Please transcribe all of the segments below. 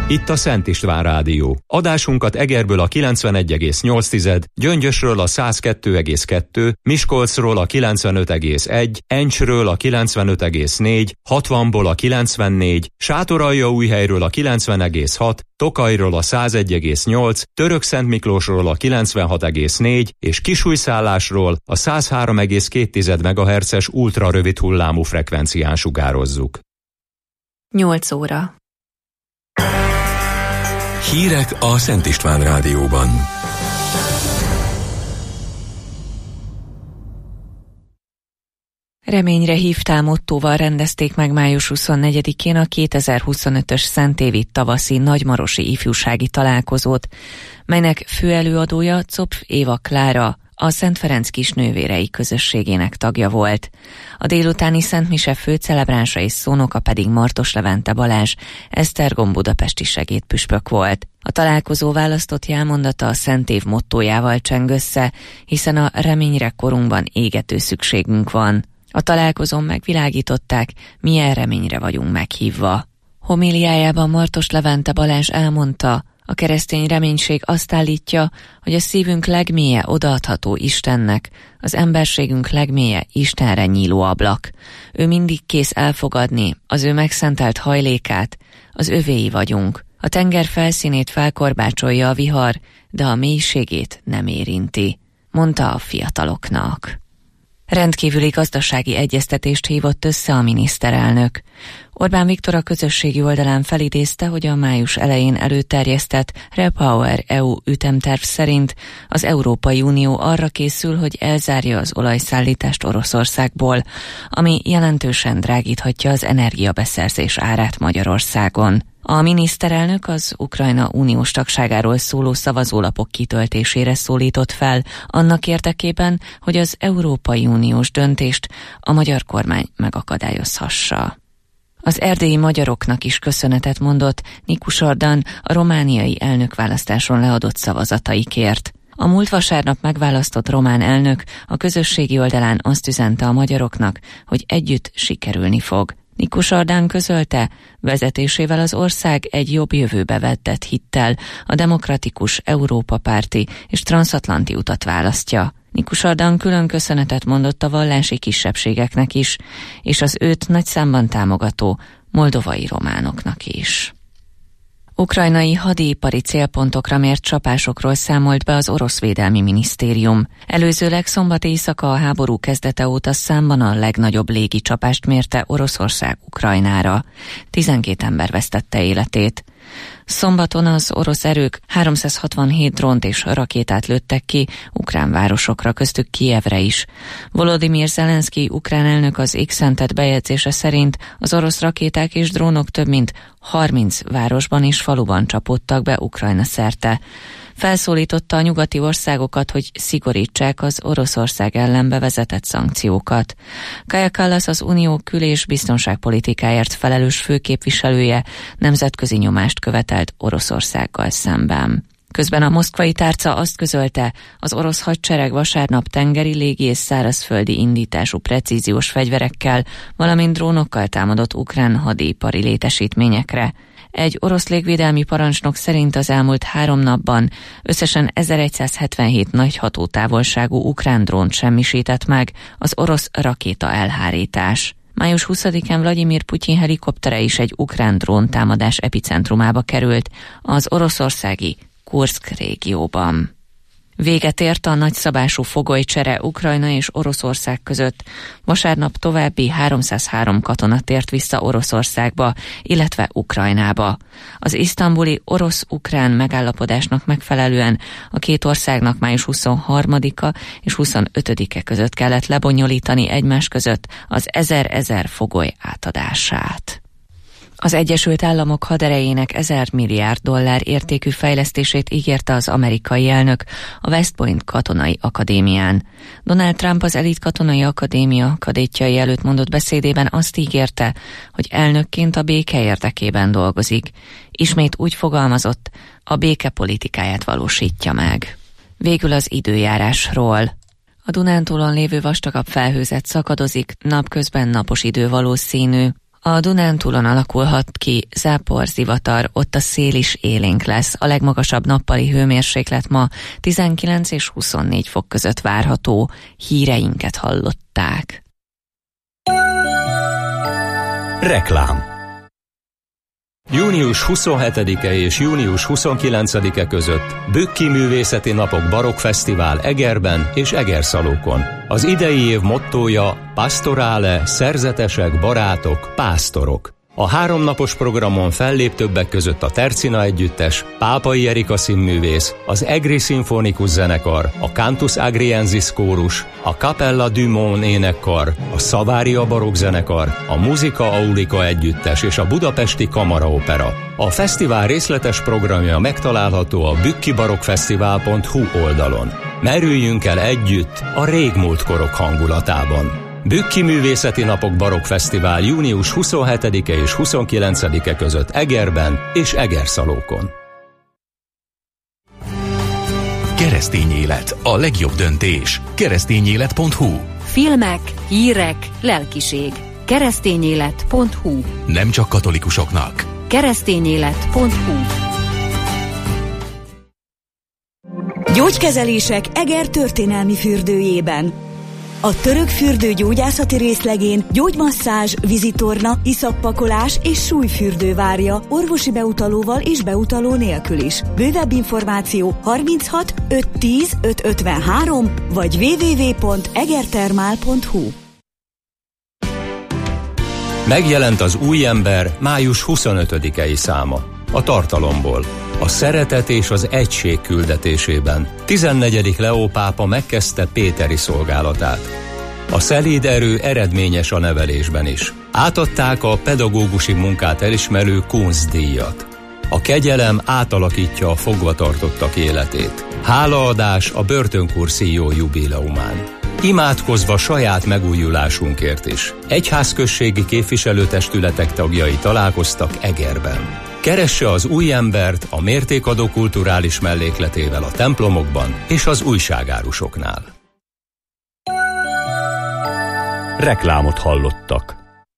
Itt a Szent István Rádió. Adásunkat Egerből a 91,8, Gyöngyösről a 102,2, Miskolcról a 95,1, Encsről a 95,4, 60-ból a 94, Sátoraljaújhelyről a 90,6, Tokajról a 101,8, Törökszentmiklósról a 96,4 és Kisújszállásról a 103,2 MHz-es ultrarövid hullámú frekvencián sugározzuk. 8 óra. Hírek a Szent István Rádióban. Reményre hívtál mottóval rendezték meg május 24-én a 2025-ös Szentévi tavaszi nagymarosi ifjúsági találkozót, melynek főelőadója Zopf Éva Klára, a Szent Ferenc kisnővérei közösségének tagja volt. A délutáni szentmise főcelebránsa és szónoka pedig Martos Levente Balázs, Esztergom budapesti segédpüspök volt. A találkozó választott jelmondata a Szent Év mottójával cseng össze, hiszen a reményre korunkban égető szükségünk van. A találkozón megvilágították, milyen reményre vagyunk meghívva. Homiliájában Martos Levente Balázs elmondta, a keresztény reménység azt állítja, hogy a szívünk legmélye odaadható Istennek, az emberségünk legmélye Istenre nyíló ablak. Ő mindig kész elfogadni az ő megszentelt hajlékát, az övéi vagyunk. A tenger felszínét felkorbácsolja a vihar, de a mélységét nem érinti, mondta a fiataloknak. Rendkívüli gazdasági egyeztetést hívott össze a miniszterelnök. Orbán Viktor a közösségi oldalán felidézte, hogy a május elején előterjesztett Repower EU ütemterv szerint az Európai Unió arra készül, hogy elzárja az olajszállítást Oroszországból, ami jelentősen drágíthatja az energiabeszerzés árát Magyarországon. A miniszterelnök az Ukrajna uniós tagságáról szóló szavazólapok kitöltésére szólított fel, annak érdekében, hogy az Európai Uniós döntést a magyar kormány megakadályozhassa. Az erdélyi magyaroknak is köszönetet mondott Nikus Ordan a romániai elnökválasztáson leadott szavazataikért. A múlt vasárnap megválasztott román elnök a közösségi oldalán azt üzente a magyaroknak, hogy együtt sikerülni fog. Nikus Ordan közölte, vezetésével az ország egy jobb jövőbe vetett hittel a demokratikus, Európa párti és transatlanti utat választja. Nikus Ordan külön köszönetet mondott a vallási kisebbségeknek is, és az őt nagy számban támogató moldovai románoknak is. Ukrajnai hadipari célpontokra mért csapásokról számolt be az orosz védelmi minisztérium. Előzőleg szombat éjszaka a háború kezdete óta számban a legnagyobb légi csapást mérte Oroszország Ukrajnára. 12 ember vesztette életét. Szombaton az orosz erők 367 drónt és rakétát lőttek ki ukrán városokra, köztük Kijevre is. Volodymyr Zelenszky ukrán elnök az X-en tett bejegyzése szerint az orosz rakéták és drónok több mint 30 városban és faluban csapódtak be Ukrajna szerte. Felszólította a nyugati országokat, hogy szigorítsák az Oroszország ellen bevezetett szankciókat. Kaja Kallas, az Unió kül- és biztonságpolitikáért felelős főképviselője nemzetközi nyomást követelt Oroszországgal szemben. Közben a moszkvai tárca azt közölte, az orosz hadsereg vasárnap tengeri, légi és szárazföldi indítású precíziós fegyverekkel, valamint drónokkal támadott ukrán hadipari létesítményekre. Egy orosz légvédelmi parancsnok szerint az elmúlt 3 napban összesen 1177 nagy hatótávolságú ukrán drónt semmisített meg az orosz rakéta elhárítás. Május 20-án Vladimir Putyin helikoptere is egy ukrán dróntámadás epicentrumába került, az oroszországi Kurszk régióban. Véget ért a nagyszabású fogolycsere Ukrajna és Oroszország között. Vasárnap további 303 katona tért vissza Oroszországba, illetve Ukrajnába. Az isztambuli orosz-ukrán megállapodásnak megfelelően a két országnak május 23-a és 25-e között kellett lebonyolítani egymás között az 1000 fogoly átadását. Az Egyesült Államok haderejének 1000 milliárd dollár értékű fejlesztését ígérte az amerikai elnök a West Point katonai akadémián. Donald Trump az elit katonai akadémia kadétjai előtt mondott beszédében azt ígérte, hogy elnökként a béke érdekében dolgozik. Ismét úgy fogalmazott, a béke politikáját valósítja meg. Végül az időjárásról. A Dunántúlon lévő vastagabb felhőzet szakadozik, napközben napos idő valószínű. A Dunántúlon alakulhat ki záporzivatar, ott a szél is élénk lesz. A legmagasabb nappali hőmérséklet ma 19 és 24 fok között várható. Híreinket hallották. Reklám. Június 27-e és június 29-e között Bükki Művészeti Napok Barokkfesztivál Egerben és Egerszalókon. Az idei év mottója Pastorale, szerzetesek, barátok, pásztorok. A 3 napos programon fellép többek között a Tercina Együttes, Pápai Erika színművész, az Egri Szimfonikus Zenekar, a Cantus Agriensis Kórus, a Capella du Monde énekkar, a Savaria Barokk Zenekar, a Musica Aulica Együttes és a Budapesti Kamaraopera. A fesztivál részletes programja megtalálható a bükkibarokkfesztivál.hu oldalon. Merüljünk el együtt a régmúlt korok hangulatában. Bükki Művészeti Napok Barokkfesztivál június 27-e és 29-e között Egerben és Egerszalókon. Keresztény élet, a legjobb döntés. Keresztényélet.hu. Filmek, hírek, lelkiség. Keresztényélet.hu. Nem csak katolikusoknak. Keresztényélet.hu. Gyógykezelések Eger történelmi fürdőjében. A török fürdő gyógyászati részlegén gyógymasszázs, vízitorna, iszappakolás és súlyfürdő várja orvosi beutalóval és beutaló nélkül is. Bővebb információ 36 510 553 vagy www.egertermál.hu. Megjelent az Új ember május 25-i száma. A tartalomból. A szeretet és az egység küldetésében 14. Leó pápa megkezdte péteri szolgálatát. A szelíd erő eredményes a nevelésben is. Átadták a pedagógusi munkát elismerő Kunstdíjat. A kegyelem átalakítja a fogvatartottak életét. Hálaadás a börtönkurszíjó jubileumán. Imádkozva saját megújulásunkért is. Egyházközségi képviselőtestületek tagjai találkoztak Egerben. Keresse az Új embert a mértékadó kulturális mellékletével a templomokban és az újságárusoknál. Reklámot hallottak.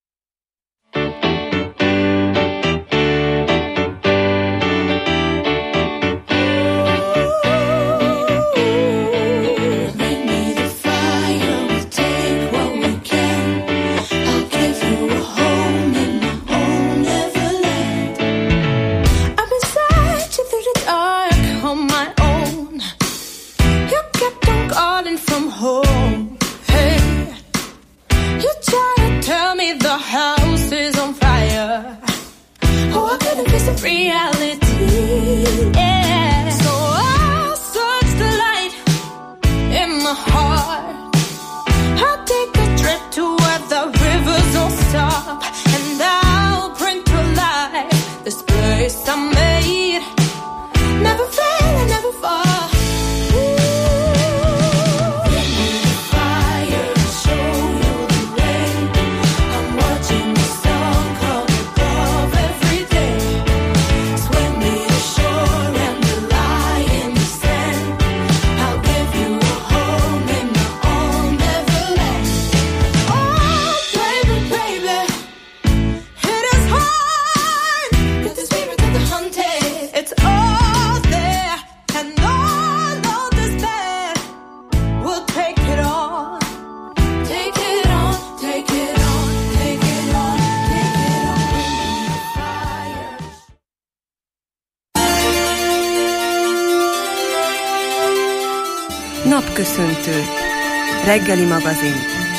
Napköszöntő. Reggeli magazin.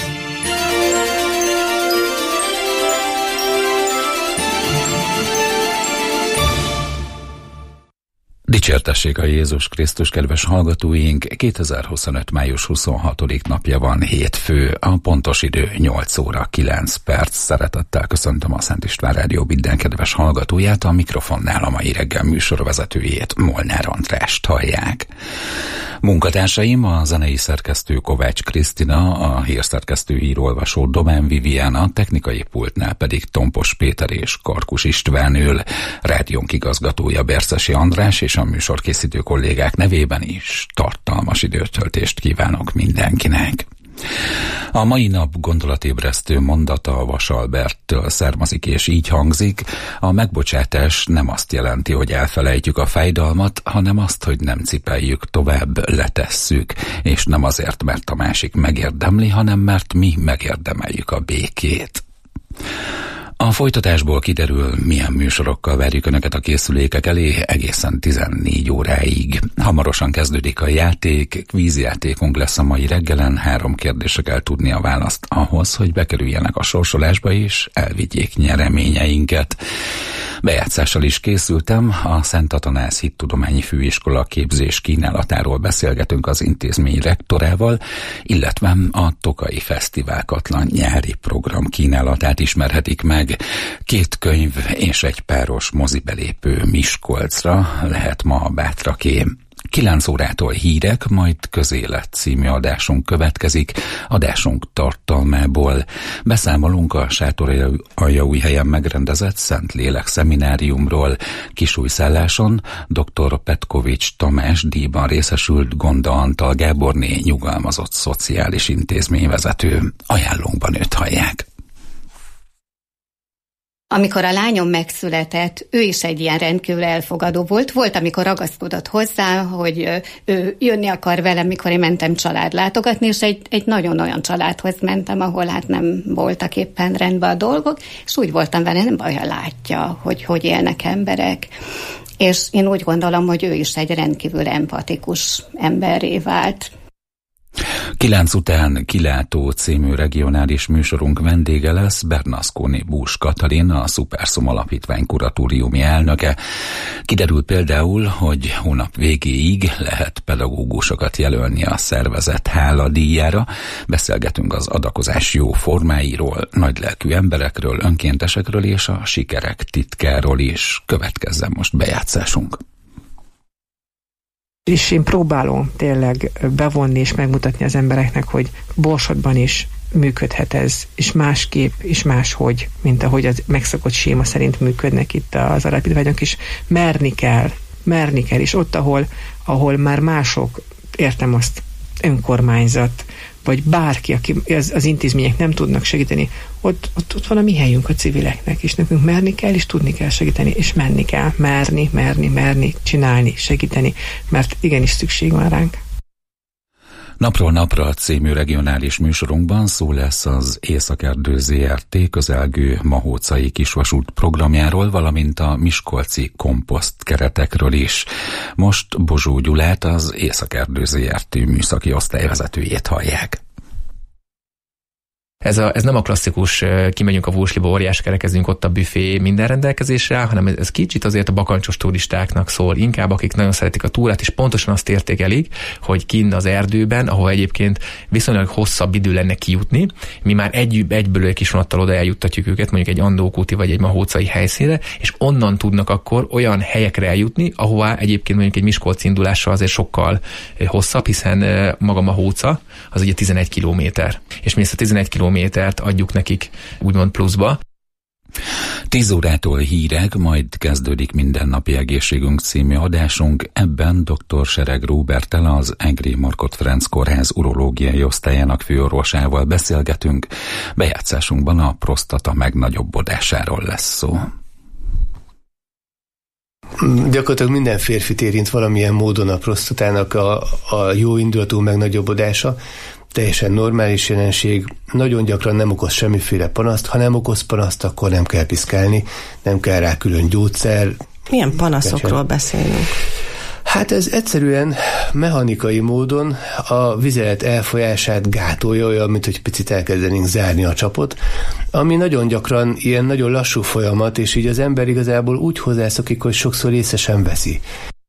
Dicsértessék a Jézus Krisztus, kedves hallgatóink! 2025. május 26. napja van, hétfő, a pontos idő 8 óra 9 perc. Szeretettel köszöntöm a Szent István Rádió minden kedves hallgatóját, a mikrofonnál a mai reggel műsorvezetőjét, Molnár Andrást hallják. Munkatársaim a zenei szerkesztő Kovács Krisztina, a hírszerkesztő hírolvasó Domán Vivian, a technikai pultnál pedig Tompos Péter és Karkus István ül, rádiónk igazgatója Bercesi András, és a műsorkészítő kollégák nevében is tartalmas időtöltést kívánok mindenkinek. A mai nap gondolatébresztő mondata Vas Alberttől származik, és így hangzik: a megbocsátás nem azt jelenti, hogy elfelejtjük a fájdalmat, hanem azt, hogy nem cipeljük tovább, letesszük, és nem azért, mert a másik megérdemli, hanem mert mi megérdemeljük a békét. A folytatásból kiderül, milyen műsorokkal várjuk Önöket a készülékek elé egészen 14 óráig. Hamarosan kezdődik a játék, kvízjátékunk lesz a mai reggelen, 3 kérdésre kell tudni a választ ahhoz, hogy bekerüljenek a sorsolásba és elvigyék nyereményeinket. Bejátszással is készültem, a Szent Atanász Hittudományi Főiskola képzés kínálatáról beszélgetünk az intézmény rektorával, illetve a Tokai Fesztiválkatlan nyári program kínálatát ismerhetik meg. 2 könyv és egy páros mozibelépő Miskolcra lehet ma a bátraké. 9 órától hírek, majd Közélet című adásunk következik. Adásunk tartalmából beszámolunk a Sátoraljaújhelyen megrendezett Szentlélek szemináriumról. Kisújszálláson dr. Petkovics Tamás díjban részesült Gonda Antal Gáborné nyugalmazott szociális intézményvezető. Ajánlónkban őt hallják. Amikor a lányom megszületett, ő is egy ilyen rendkívül elfogadó volt. Volt, amikor ragaszkodott hozzá, hogy ő jönni akar velem, mikor én mentem családlátogatni, és egy nagyon olyan családhoz mentem, ahol hát nem voltak éppen rendben a dolgok, és úgy voltam vele, nem baj, ha látja, hogy élnek emberek. És én úgy gondolom, hogy ő is egy rendkívül empatikus emberré vált. 9 után Kilátó című regionális műsorunk vendége lesz Bernasconi Bús Katalin, a Szuperszom Alapítvány kuratóriumi elnöke. Kiderült például, hogy hónap végéig lehet pedagógusokat jelölni a szervezet háladíjára. Beszélgetünk az adakozás jó formáiról, nagylelkű emberekről, önkéntesekről és a sikerek titkáról is. Következzen most bejátszásunk. És én próbálom tényleg bevonni és megmutatni az embereknek, hogy Borsodban is működhet ez, és másképp, és máshogy, mint ahogy az megszokott séma szerint működnek itt az alapítványok is. Merni kell, és ott, ahol már mások, értem azt, önkormányzat, vagy bárki, aki az intézmények nem tudnak segíteni, ott van a mi helyünk a civileknek, és nekünk merni kell, és tudni kell segíteni, és menni kell, merni, csinálni, segíteni, mert igenis szükség van ránk. Napról napra című regionális műsorunkban szó lesz az Északerdő ZRT közelgő Mahócai kisvasút programjáról, valamint a miskolci komposzt keretekről is. Most Bozsó Gyulát, az Északerdő ZRT műszaki osztályvezetőjét hallják. Ez nem a klasszikus, kimegyünk a Vósliba, óriás kerekezünk, ott a büfé minden rendelkezésre, hanem ez kicsit azért a bakancsos turistáknak szól, inkább akik nagyon szeretik a túrát, és pontosan azt értékelik, hogy kinn az erdőben, ahol egyébként viszonylag hosszabb idő lenne kijutni, mi már egyből egy kis vonattal oda eljuttatjuk őket, mondjuk egy Andókúti vagy egy Mahócai helyszínre, és onnan tudnak akkor olyan helyekre eljutni, ahová egyébként mondjuk egy Miskolci indulással azért sokkal hosszabb, hiszen maga Mahóca az ugye 11 kilométer. És mi ezt a 11 kilométert adjuk nekik úgymond pluszba. 10 órától hírek, majd kezdődik Mindennapi Egészségünk című adásunk. Ebben dr. Sereg Róberttel, az Egri Markhot Ferenc Kórház urológiai osztályának főorvosával beszélgetünk. Bejátszásunkban a prostata megnagyobbodásáról lesz szó. Gyakorlatilag minden férfit érint valamilyen módon a prostatának a jó indulatú megnagyobbodása. Teljesen normális jelenség, nagyon gyakran nem okoz semmiféle panaszt, ha nem okoz panaszt, akkor nem kell piszkálni, nem kell rá külön gyógyszer. Milyen panaszokról beszélünk? Hát ez egyszerűen mechanikai módon a vizelet elfolyását gátolja, olyan, mint hogy picit elkezdenénk zárni a csapot, ami nagyon gyakran ilyen nagyon lassú folyamat, és így az ember igazából úgy hozzászokik, hogy sokszor észre sem veszi.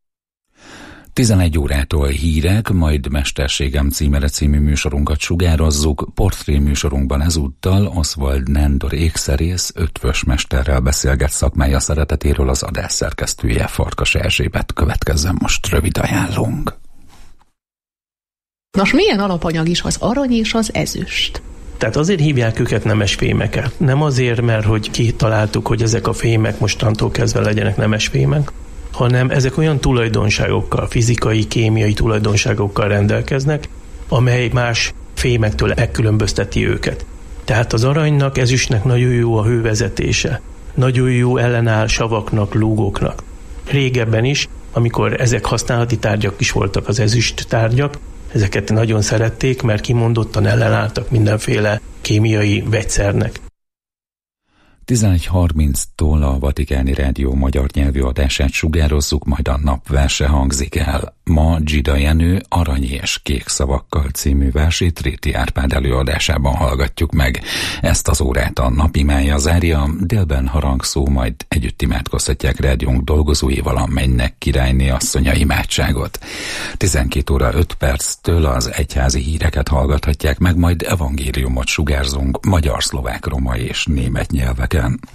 11 órától hírek, majd Mesterségem című műsorunkat sugározzuk. Portré műsorunkban ezúttal Oswald Nándor ékszerész, ötvös mesterrel beszélget szakmája szeretetéről, az adás szerkesztője Farkas Erzsébet. Következzen most rövid ajánlónk. Nos, milyen alapanyag is az arany és az ezüst? Tehát azért hívják őket nemesfémeket. Nem azért, mert hogy kitaláltuk, hogy ezek a fémek mostantól kezdve legyenek nemesfémek, hanem ezek olyan tulajdonságokkal, fizikai, kémiai tulajdonságokkal rendelkeznek, amely más fémektől megkülönbözteti őket. Tehát az aranynak, ezüstnek nagyon jó a hővezetése. Nagyon jó ellenáll savaknak, lúgoknak. Régebben is, amikor ezek használati tárgyak is voltak, az ezüst tárgyak, ezeket nagyon szerették, mert kimondottan ellenálltak mindenféle kémiai vegyszernek. 11:30-tól a Vatikáni Rádió magyar nyelvű adását sugározzuk, majd a napverse hangzik el. Ma Gida Jenő Arany és kék szavakkal című versét Réti Árpád előadásában hallgatjuk meg. Ezt az órát a napimája zárja, délben harangszó, majd együtt imádkozhatják rádiónk dolgozóival a Mennynek királyné asszonya imádságot. 12:05 az egyházi híreket hallgathatják meg, majd evangéliumot sugárzunk magyar, szlovák, roma és német nyelveken.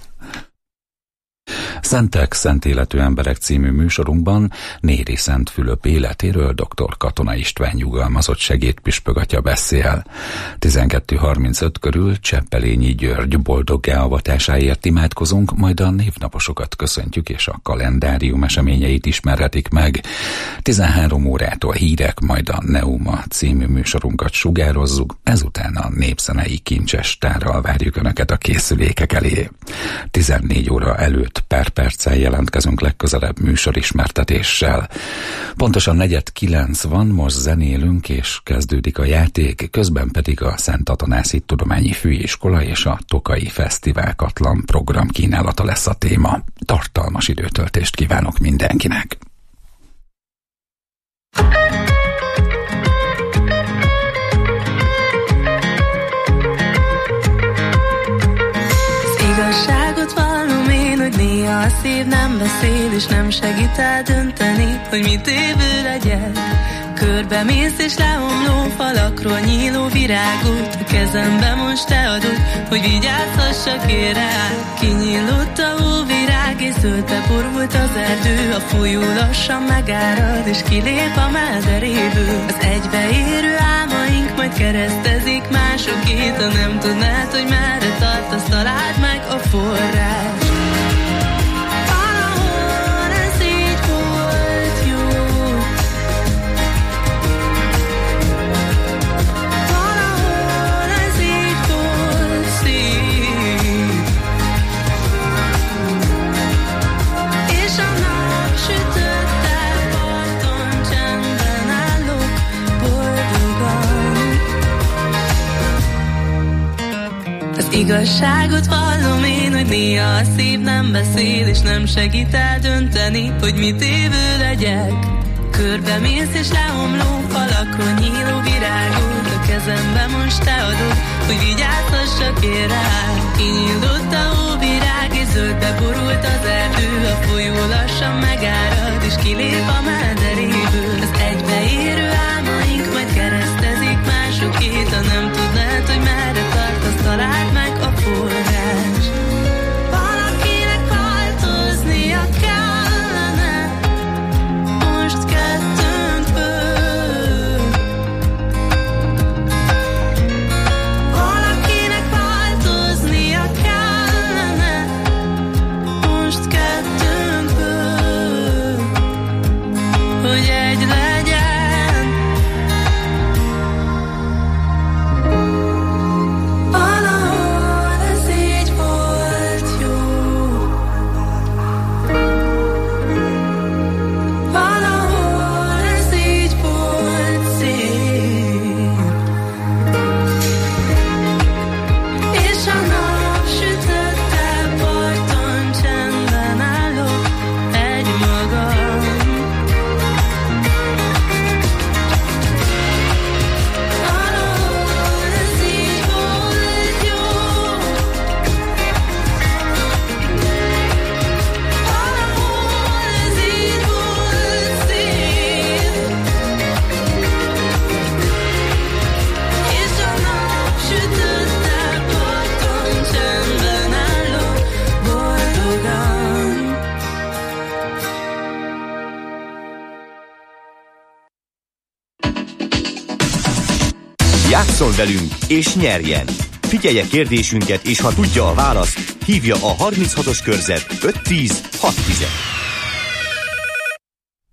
Szentek, szent életű emberek című műsorunkban Néri Szent Fülöp életéről dr. Katona István nyugalmazott segédpüspök atya beszél. 12:35 körül Cseppelényi György boldoggá avatásáért imádkozunk, majd a névnaposokat köszöntjük és a kalendárium eseményeit ismerhetik meg. 13 órától hírek, majd a Neuma című műsorunkat sugározzuk, ezután a népzenei kincses tárral várjuk Önöket a készülékek elé. 14 óra előtt pár perccel jelentkezünk legközelebb műsorismertetéssel. Pontosan 8:45 van, most zenélünk és kezdődik a játék, közben pedig a Szent Atanászi Tudományi Főiskola és a Tokai Fesztivál Katlan program kínálata lesz a téma. Tartalmas időtöltést kívánok mindenkinek! Igazságot vallom én, hogy néha a szív nem beszél, és nem segít eldönteni, hogy mit évő legyek. Körbe mész és leomló falakról nyíló virágot a kezembe most te adod, hogy vigyázhassak én rá. Kinyílott a hóvirág és zöldbe borult az erdő, a folyó lassan megárad és kilép a mederéből. Az egybeérő álmaink majd keresztezik másokét, ha nem tudnád, hogy merre tartasz, találd meg a forrás. Igazságot vallom én, hogy néha a szív nem beszél, és nem segít eldönteni, hogy mit évő legyek. Körbe mész és leomló falakról nyíló virágot a kezembe most te adod, hogy vigyázhassak én rá. Kinyílott a hóvirág és zöldbe borult az erdő, a folyó lassan megárad és kilép a mederéből. Az egybeérő álmaink majd keresztezik másokét, ha nem tudnád, hogy merre tartasz, találd meg a forrás. Valakinek változnia kellene, most kettőnk föl. Valakinek változnia kellene, most kettőnk föl, hogy egy legyen. Játsszon velünk és nyerjen! Figyelje kérdésünket, és ha tudja a választ, hívja a 36-os körzet 510 610-et.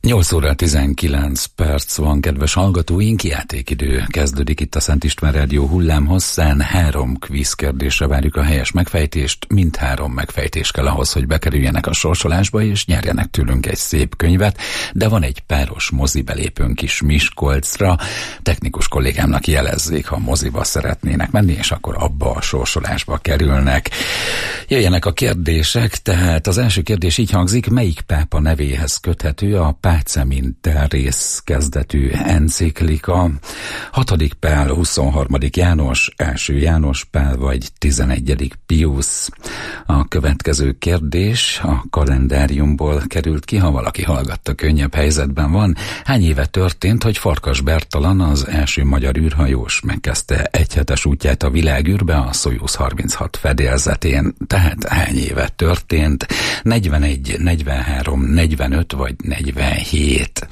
8 óra 19 perc van, kedves hallgatóink, játékidő kezdődik itt a Szent István Rádió hullámhosszán. 3 kvízkérdésre várjuk a helyes megfejtést, mind 3 megfejtés kell ahhoz, hogy bekerüljenek a sorsolásba, és nyerjenek tőlünk egy szép könyvet, de van egy páros mozibelépőnk is Miskolcra. Technikus kollégámnak jelezzék, ha moziba szeretnének menni, és akkor abba a sorsolásba kerülnek. Jöjjenek a kérdések, tehát az első kérdés így hangzik: melyik pápa nevéhez köthető a Pacem Terris kezdetű enciklika? 6. Pál, 23. János, 1. János Pál vagy 11. Piusz? A következő kérdés a kalendáriumból került ki, ha valaki hallgatta, könnyebb helyzetben van. Hány éve történt, hogy Farkas Bertalan, az első magyar űrhajós megkezdte egyhetes útját a világűrbe a Szojuz 36 fedélzetén? Tehát hány éve történt? 41, 43, 45 vagy 47?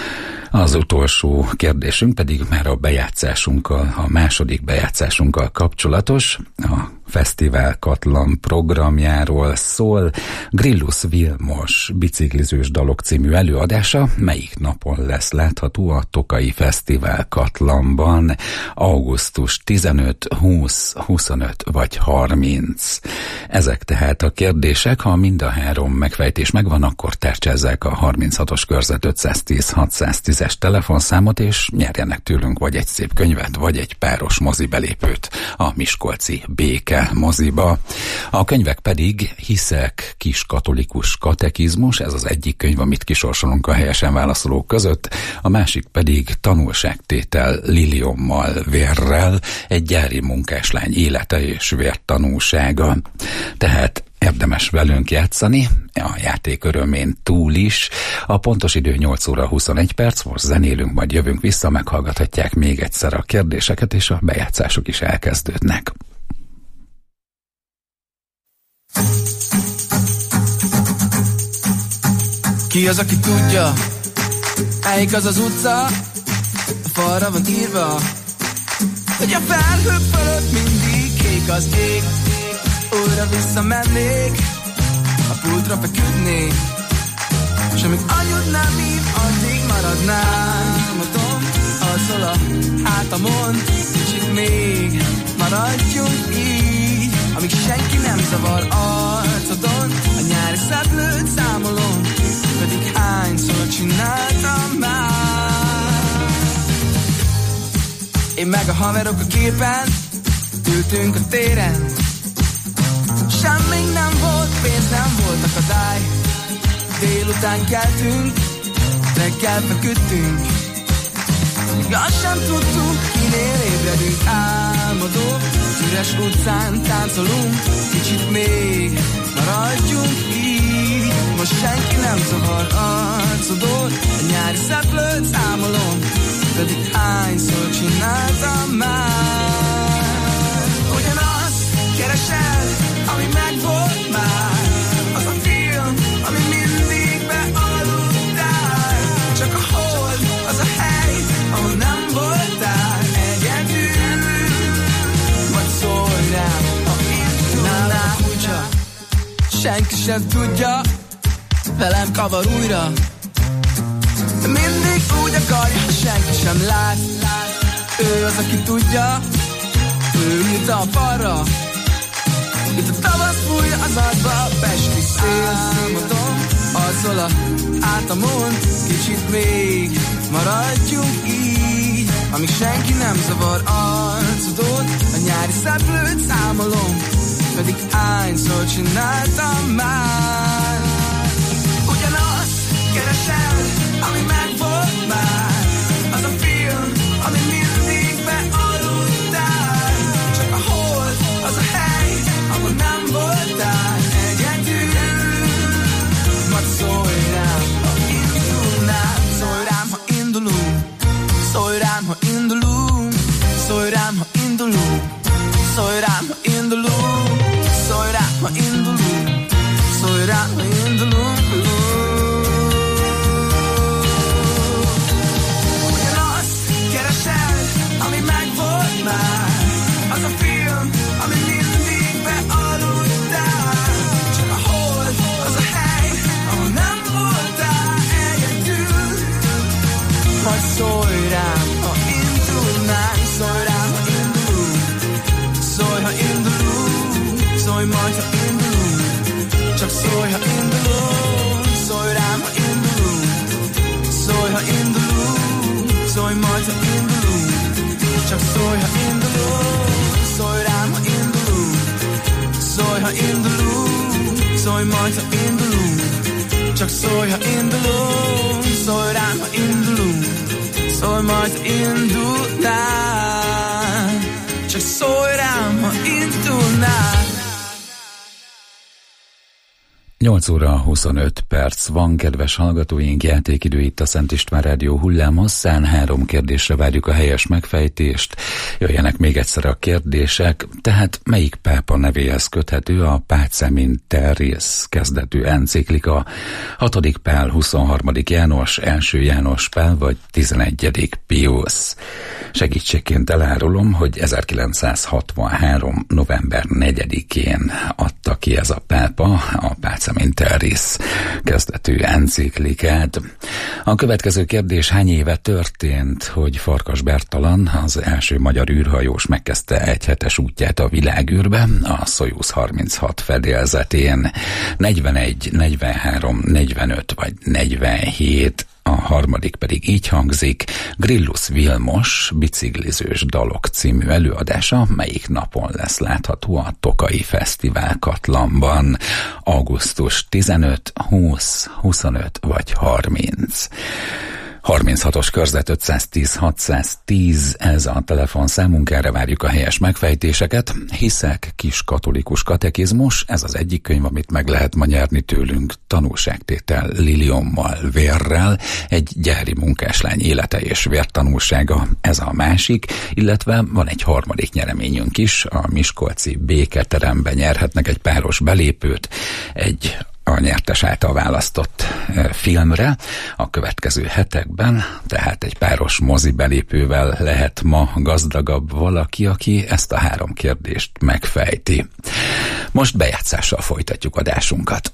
Az utolsó kérdésünk pedig már a bejátszásunkkal, a második bejátszásunkkal kapcsolatos. A Fesztivál Katlan programjáról szól. Grillus Vilmos biciklizős dalok című előadása melyik napon lesz látható a Tokai Fesztivál Katlanban? Augusztus 15, 20, 25 vagy 30? Ezek tehát a kérdések. Ha mind a 3 megfejtés megvan, akkor tárcsázzák a 36-os körzet 510 610-es telefonszámot, és nyerjenek tőlünk vagy egy szép könyvet, vagy egy páros mozibelépőt a miskolci Béke moziba. A könyvek pedig Hiszek, kis katolikus katekizmus, ez az egyik könyv, amit kisorsolunk a helyesen válaszolók között, a másik pedig Tanulságtétel liliommal, vérrel, egy gyári munkáslány élete és vértanúsága. Tehát érdemes velünk játszani, a játék örömén túl is. A pontos idő 8 óra 21 perc, most zenélünk, majd jövünk vissza, meghallgathatják még egyszer a kérdéseket, és a bejátszások is elkezdődnek. Ki az, aki tudja, melyik az az utca, a falra van írva, hogy a felhők fölött mindig kék az ég. Újra visszamennék, a pultra feküdnék, és amíg anyud nem hív, addig maradnám. Mondom, alszol a hátamon, kicsit még maradjunk így, amíg senki nem zavar arcodon. A nyári szeplőt számolom, pedig hányszor csináltam már. Én meg a haverok a képen, ültünk a téren, semmi nem volt, pénz nem volt akadály. Délután keltünk, reggel feküdtünk, még azt sem tudtuk, kinél ébredünk. Álmodó, üres utcán táncolunk, kicsit még maradjunk így. Most senki nem zavar arcodon, a nyári szeplőt számolom, pedig hányszor csináltam már. Ugyanazt keresel, ami megvolt már, az a film, ami mindig bealudtál. Csak a hold, az a hely, ahol nem voltál egyedül. Vagy szólj rám, ha indulnál úgyse, senki sem tudja, velem kavar újra. Mindig úgy akarja, senki sem lát. Ő az, aki tudja, ő ült a falra. Itt a tavasz fújja az arcba, pesti szél. Álmodom, alszol a hátamon, kicsit még maradjunk így, amíg senki nem zavar arcodon. A nyári szeplőt számolom, pedig hányszor csináltam már. Ugyanazt keresel, ami megvolt már, az a film, ami mindig bealudtál. Csak a hold, az a hely, ahol nem voltál egyedül. Majd szólj rám, ha indulnál, szólj rám, ha indulunk, szólj rám, ha indulunk, szólj rám, ha indulunk, szólj rám, ha indulunk, szólj rám, ha indulunk, szólj rám, ha indulunk. Ugyanazt keresel, ami megvolt már, az a film, ami mindig bealudtál. Csak a hold, az a hely, ahol nem voltál. szólj majd, ha indulunk, csak szólj, ha indulunk, szólj rám, ha indulunk, szólj, ha indulunk, szólj majd, ha indulunk, csak szólj, ha indulunk, szólj rám, ha indulunk, szólj majd, ha indulnál, csak szólj rám, ha indulnál. 8 óra 25 perc van, kedves hallgatóink, játékidő itt a Szent István Rádió hullámhosszán. 3 kérdésre várjuk a helyes megfejtést. Jöjjenek még egyszer a kérdések. Tehát melyik pápa nevéhez köthető a Pacem in Terris kezdetű enciklika? 6. Pál, 23. János, 1. János Pál vagy 11. Piusz? Segítségként elárulom, hogy 1963. november 4-én adta ki ez a pápa a Pacem in Terris kezdetű enciklikát. A következő kérdés: hány éve történt, hogy Farkas Bertalan, az első magyar űrhajós megkezdte egyhetes útját a világűrbe a Szojuz 36 fedélzetén? 41, 43, 45 vagy 47? A harmadik pedig így hangzik: Grillus Vilmos biciklizős dalok című előadása melyik napon lesz látható a Tokai Fesztivál Katlanban? Augusztus 15, 20, 25 vagy 30? 36-os körzet 510 610, ez a telefonszámunk, erre várjuk a helyes megfejtéseket. Hiszek, kis katolikus katekizmus, ez az egyik könyv, amit meg lehet ma nyerni tőlünk. Tanúságtétel liliommal, vérrel, egy gyári munkáslány élete és vértanúsága, ez a másik, illetve van egy harmadik nyereményünk is, a miskolci Béketeremben nyerhetnek egy páros belépőt, egy a nyertes által választott filmre a következő hetekben, tehát egy páros mozi belépővel lehet ma gazdagabb valaki, aki ezt a 3 kérdést megfejti. Most bejátszással folytatjuk adásunkat.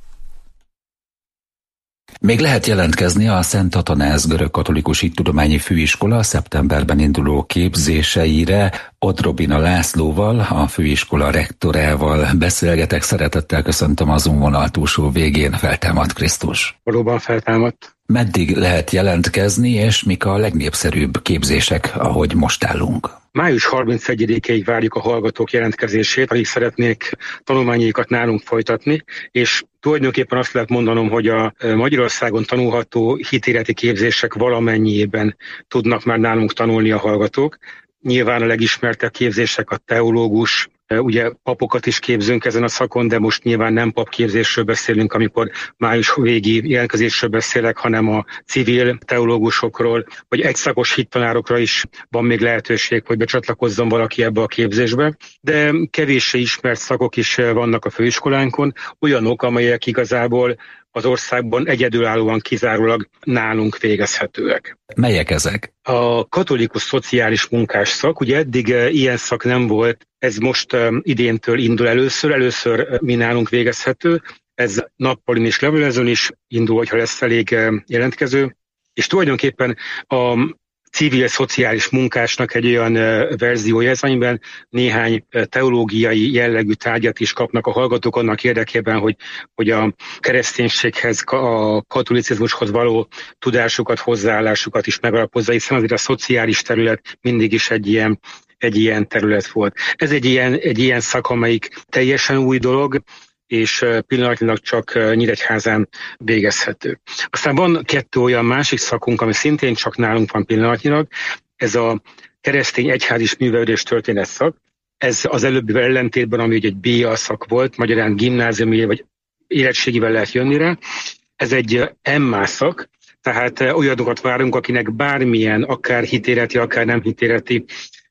Még lehet jelentkezni a Szent Atanáz Görögkatolikus Hittudományi Főiskola szeptemberben induló képzéseire. Odrobina Lászlóval, a főiskola rektorával beszélgetek. Szeretettel köszöntöm a Zoom vonal túlsó végén. Feltámadt Krisztus. Valóban feltámadt. Meddig lehet jelentkezni, és mik a legnépszerűbb képzések, ahogy most állunk? Május 31-ig várjuk a hallgatók jelentkezését, akik szeretnék tanulmányaikat nálunk folytatni, és tulajdonképpen azt lehet mondanom, hogy a Magyarországon tanulható hitéleti képzések valamennyiében tudnak már nálunk tanulni a hallgatók. Nyilván a legismertebb képzések a teológus, ugye papokat is képzünk ezen a szakon, de most nyilván nem papképzésről beszélünk, amikor május végi jelentkezésről beszélek, hanem a civil teológusokról, vagy egyszakos hittanárokra is van még lehetőség, hogy becsatlakozzon valaki ebbe a képzésbe. De kevéssé ismert szakok is vannak a főiskolánkon, olyanok, amelyek igazából az országban egyedülállóan kizárólag nálunk végezhetőek. Melyek ezek? A katolikus szociális munkás szak, ugye eddig ilyen szak nem volt, ez most idéntől indul először mi nálunk végezhető, ez nappalin és levelezőn is indul, hogyha lesz elég jelentkező, és tulajdonképpen a civil szociális munkásnak egy olyan verziója ez, amiben néhány teológiai jellegű tárgyat is kapnak a hallgatók annak érdekében, hogy a kereszténységhez, a katolicizmushoz való tudásukat, hozzáállásukat is megalapozza, hiszen azért a szociális terület mindig is egy ilyen terület volt. Ez egy ilyen szak, amelyik teljesen új dolog, és pillanatnyilag csak Nyíregyházán végezhető. Aztán van 2 olyan másik szakunk, ami szintén csak nálunk van pillanatnyilag, ez a keresztény egyházis művelődés történet szak. Ez az előbbivel ellentétben, ami egy BA szak volt, magyarán gimnáziumi vagy érettségivel lehet jönni rá. Ez egy MA szak, tehát olyanokat várunk, akinek bármilyen, akár hitéleti, akár nem hitéleti,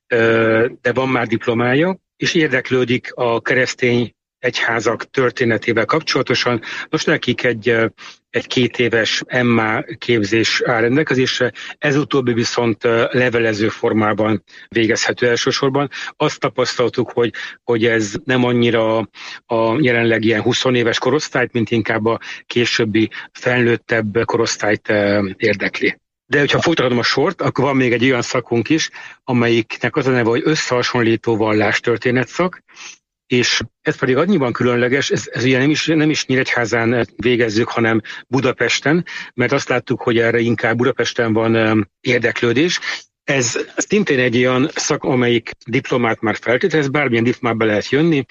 de van már diplomája, és érdeklődik a keresztény egyházak történetével kapcsolatosan. Most nekik egy 2 éves MA képzés áll rendelkezésre, ez utóbbi viszont levelező formában végezhető elsősorban. Azt tapasztaltuk, hogy ez nem annyira a jelenleg ilyen 20 éves korosztályt, mint inkább a későbbi felnőttebb korosztályt érdekli. De hogyha folytatom a sort, akkor van még egy olyan szakunk is, amelyiknek az a neve, hogy összehasonlító vallástörténet szak. és ez pedig annyiban különleges, ez ugye nem is Nyíregyházán végezzük, hanem Budapesten, mert azt láttuk, hogy erre inkább Budapesten van érdeklődés. Ez szintén egy olyan szak, amelyik diplomát már feltételez, bármilyen diplomába lehet jönni,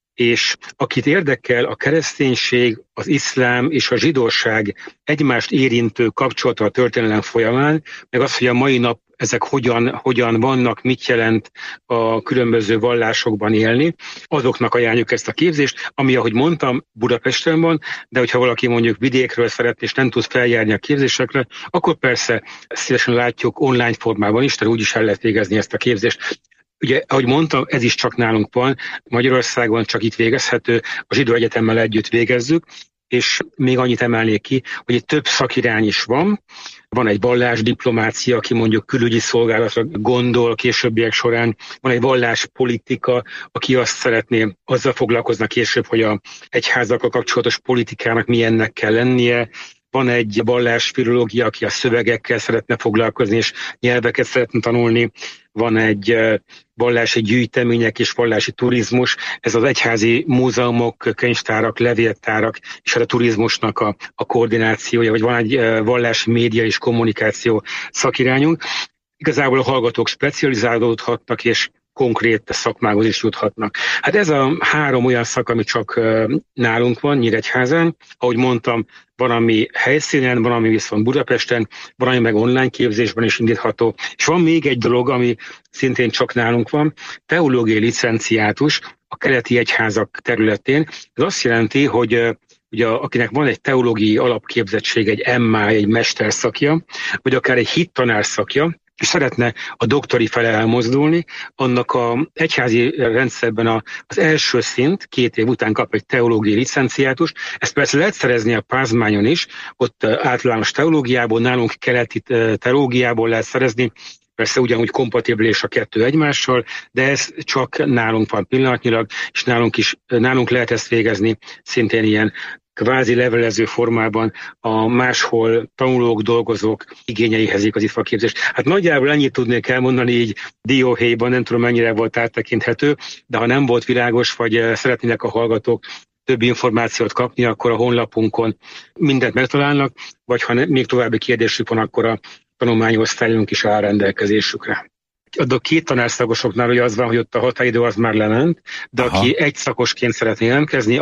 és akit érdekel a kereszténység, az iszlám és a zsidóság egymást érintő kapcsolata a történelem folyamán, meg az, hogy a mai nap ezek hogyan vannak, mit jelent a különböző vallásokban élni, azoknak ajánljuk ezt a képzést, ami, ahogy mondtam, Budapesten van, de hogyha valaki mondjuk vidékről szeretné, és nem tud feljárni a képzésekre, akkor persze szívesen látjuk online formában is, tehát úgyis el lehet végezni ezt a képzést. Ugye, ahogy mondtam, ez is csak nálunk van, Magyarországon csak itt végezhető, a Zsidó Egyetemmel együtt végezzük, és még annyit emelnék ki, hogy itt több szakirány is van. Van egy vallásdiplomácia, aki mondjuk külügyi szolgálatra gondol későbbiek során. Van egy valláspolitika, aki azt szeretné, azzal foglalkozna később, hogy a egyházakkal kapcsolatos politikának milyennek kell lennie. Van egy vallásfilológia, aki a szövegekkel szeretne foglalkozni, és nyelveket szeretne tanulni. Van egy vallási gyűjtemények és vallási turizmus. Ez az egyházi múzeumok, könyvtárak, levéltárak és a turizmusnak a koordinációja, vagy van egy vallási média és kommunikáció szakirányunk. Igazából a hallgatók specializálódhatnak, és konkrét szakmához is juthatnak. Hát ez a 3 olyan szak, ami csak nálunk van, Nyíregyházán. Ahogy mondtam, van, ami helyszínen, van, ami viszont Budapesten, van, ami meg online képzésben is indítható. És van még egy dolog, ami szintén csak nálunk van, teológiai licenciátus a keleti egyházak területén. Ez azt jelenti, hogy ugye akinek van egy teológiai alapképzettség, egy MA, egy mesterszakja, vagy akár egy hittanár szakja, és szeretne a doktori fele elmozdulni, annak az egyházi rendszerben az első szint 2 év után kap egy teológiai licenciátust. Ezt persze lehet szerezni a Pázmányon is, ott általános teológiából, nálunk keleti teológiából lehet szerezni, persze ugyanúgy kompatibilis a 2 egymással, de ez csak nálunk van pillanatnyilag, és nálunk lehet ezt végezni szintén ilyen kvázi levelező formában a máshol tanulók, dolgozók igényeihez igazítva a képzést. Hát nagyjából ennyit tudnék elmondani így dióhéjban, nem tudom mennyire volt áttekinthető, de ha nem volt világos, vagy szeretnének a hallgatók több információt kapni, akkor a honlapunkon mindent megtalálnak, vagy ha még további kérdésük van, akkor a tanulmányosztályunk is áll rendelkezésükre. A 2 tanárszakosoknál ugye az van, hogy ott a határidő az már lement, de aki egy szakosként szeretné jelentkezni,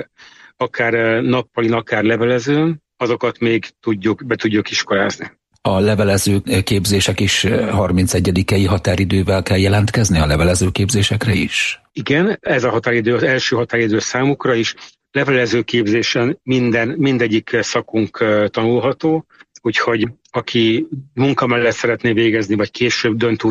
akár nappalin, akár levelezőn, azokat még be tudjuk iskolázni. A levelező képzések is 31-i határidővel kell jelentkezni a levelező képzésekre is? Igen, ez a határidő, az első határidő számukra is. Levelező képzésen mindegyik szakunk tanulható, úgyhogy aki munka mellett szeretné végezni, vagy később dönt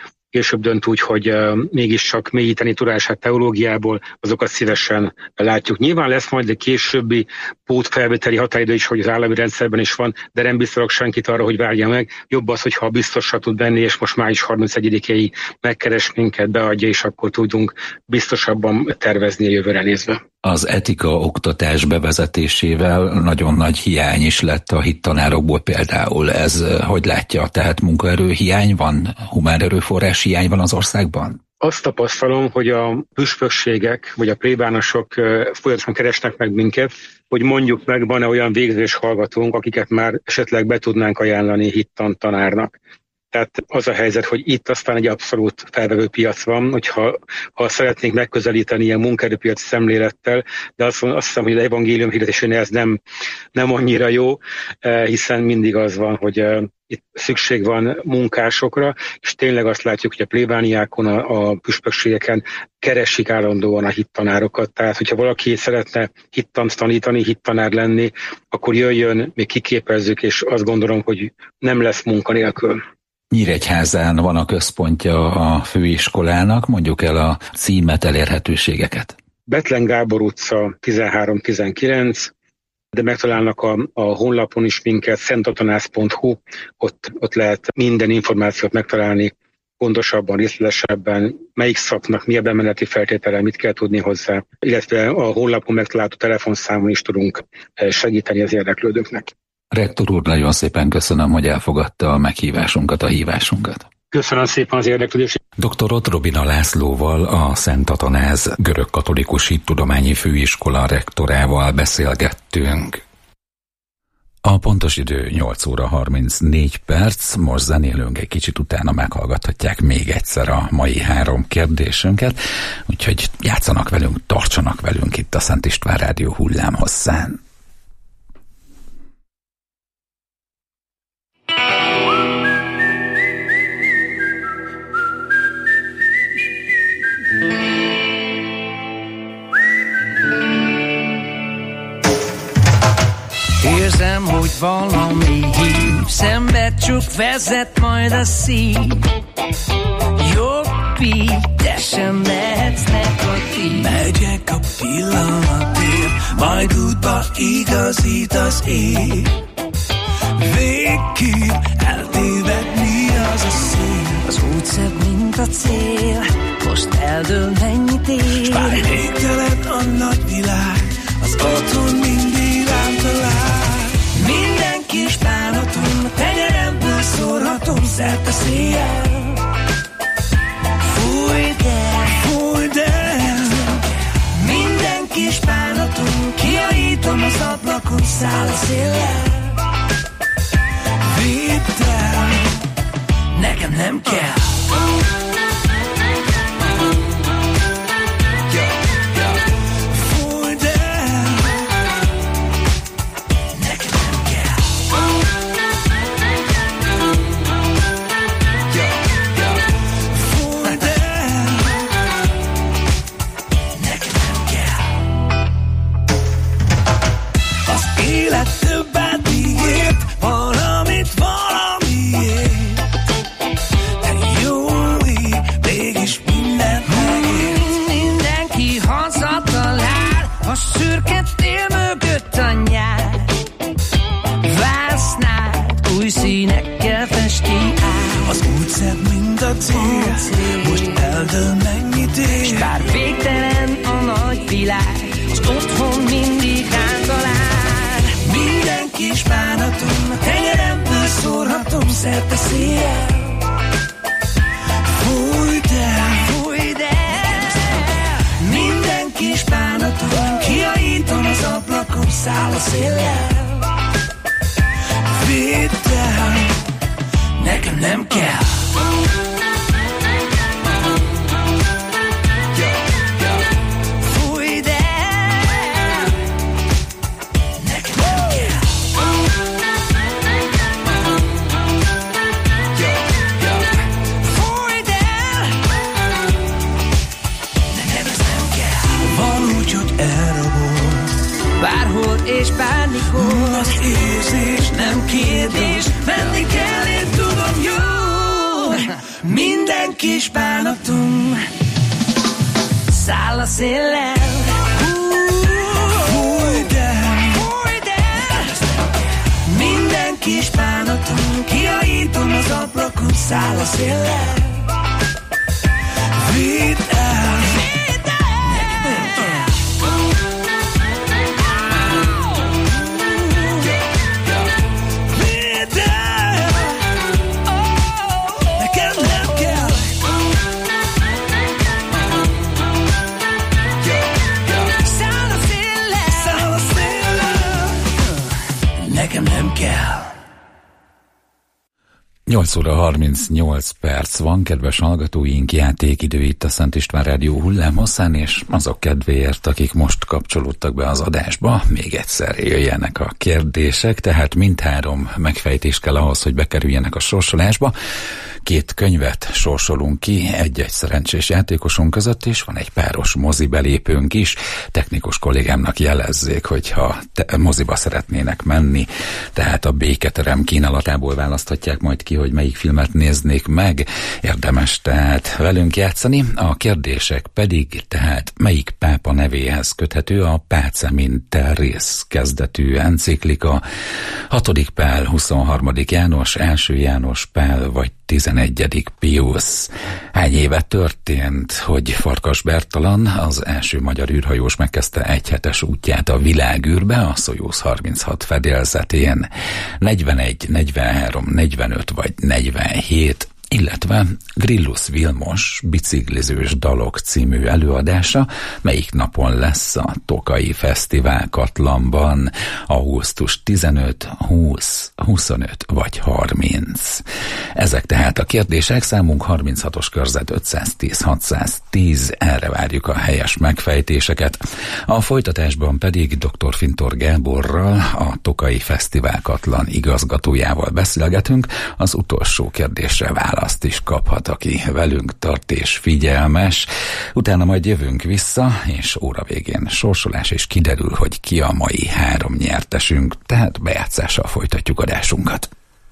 úgy, hogy mégiscsak mélyíteni tudását teológiából, azokat szívesen látjuk. Nyilván lesz majd egy későbbi pótfelvételi határidő is, hogy az állami rendszerben is van, de nem biztosok senkit arra, hogy várja meg. Jobb az, hogyha biztosra tud venni, és most május 31-ig megkeres minket, beadja, és akkor tudunk biztosabban tervezni a jövőre nézve. Az etika oktatás bevezetésével nagyon nagy hiány is lett a hittanárokból például. Ez hogy látja? Tehát munkaerő hiány van? Humán erőforrás hiány van az országban? Azt tapasztalom, hogy a püspökségek vagy a plébánosok folyamatosan keresnek meg minket, hogy mondjuk meg, van-e olyan végzős hallgatónk, akiket már esetleg be tudnánk ajánlani hittantanárnak. Tehát az a helyzet, hogy itt aztán egy abszolút felvevő piac van, hogyha szeretnénk megközelíteni ilyen munkaerőpiaci szemlélettel, de azt hiszem, hogy az evangélium hirdetésénél ez nem annyira jó, hiszen mindig az van, hogy itt szükség van munkásokra, és tényleg azt látjuk, hogy a plébániákon, a püspökségeken keresik állandóan a hittanárokat. Tehát, hogyha valaki szeretne hittant tanítani, hittanár lenni, akkor jöjjön, még kiképezzük, és azt gondolom, hogy nem lesz munkanélkül. Nyíregyházán van a központja a főiskolának, mondjuk el a címet, elérhetőségeket. Bethlen Gábor utca 13-19, de megtalálnak a honlapon is minket, szentatanász.hu, ott lehet minden információt megtalálni, pontosabban, részletesebben, melyik szaknak mi a bemeneti feltétele, mit kell tudni hozzá, illetve a honlapon megtalálható telefonszámon is tudunk segíteni az érdeklődőknek. Rektor úr, nagyon szépen köszönöm, hogy elfogadta a meghívásunkat, a hívásunkat. Köszönöm szépen az érdeklődést. Dr. Ott Robina Lászlóval, a Szent Atanáz Görögkatolikus Hittudományi Főiskola rektorával beszélgettünk. A pontos idő 8 óra 34 perc, most zenélünk egy kicsit, utána meghallgathatják még egyszer a mai 3 kérdésünket, úgyhogy játszanak velünk, tartsanak velünk itt a Szent István Rádió hullámhosszán. Érzem, hogy valami hív, szembe csak vezet majd a szív. Jobb így, te sem lehetsz negatív. Megyek a pillanatért, majd útba igazít az év. Végképp eltévedni az a szél. Az út szebb, mint a cél, most eldől mennyit ér. S bár végtelen a nagy világ, az otthon mindig rám talál. Minden kis bánatom, tenyeremből szórhatom szerte széjjel. Fújd el, minden kis bánatom, kiajítom az ablakon, száll a széllel. Vidd el, nekem nem kell. többet ígért, valamiért. De jó ég, mégis mindent megért. Mindenki hazatalál, a szürke tél mögött a nyár. Vásznát új színekkel festi át. Az úgy szebb, mint a cél, most eldől mennyit ér. S bár végtelen a nagy világ, az otthon mindig rám talál. Minden kis bánatom, a tenyeremből szórhatom szerte széjjel. Fújd el, minden kis bánatom, kiajítom az ablakon, száll a széllel. Vidd el, nekem nem kell. Bárhol és bármikor az érzés nem kérdés, menni kell, én tudom jó. Minden kis bánatom száll a széllel. Fújd el, minden kis bánatom, kiajítom az ablakon, száll a széllel. Vidd el, nekem nem kell. 8 óra 38 perc van, kedves hallgatóink, játékidő itt a Szent István Rádió hullámhosszán, és azok kedvéért, akik most kapcsolódtak be az adásba, még egyszer jöjjenek a kérdések, tehát mindhárom megfejtés kell ahhoz, hogy bekerüljenek a sorsolásba. 2 könyvet sorsolunk ki egy-egy szerencsés játékosunk között, és van egy páros mozi belépőnk is. Technikus kollégámnak jelezzék, hogyha moziba szeretnének menni, tehát a Béketerem kínálatából választhatják majd ki, hogy melyik filmet néznék meg. Érdemes tehát velünk játszani. A kérdések pedig tehát melyik pápa nevéhez köthető a Pacem Terris kezdetű enciklika, 6. Pál, 23. János, 1. János Pál vagy 11. Piusz. Hány éve történt, hogy Farkas Bertalan, az első magyar űrhajós megkezdte egyhetes útját a világűrbe a Szojuz 36 fedélzetén? 41, 43, 45 vagy 47? illetve Grillus Vilmos biciklizős dalok című előadása, melyik napon lesz a Tokaji Fesztivál Katlanban, augusztus 15, 20, 25 vagy 30. Ezek tehát a kérdések, számunk 36-os körzet 510 610, erre várjuk a helyes megfejtéseket. A folytatásban pedig dr. Fintor Gáborral, a Tokaji Fesztivál Katlan igazgatójával beszélgetünk, az utolsó kérdésre választ is kaphat, aki velünk tart és figyelmes. Utána majd jövünk vissza, és óra végén sorsolás, és kiderül, hogy ki a mai 3 nyertesünk, tehát bejátszással folytatjuk adásunkat.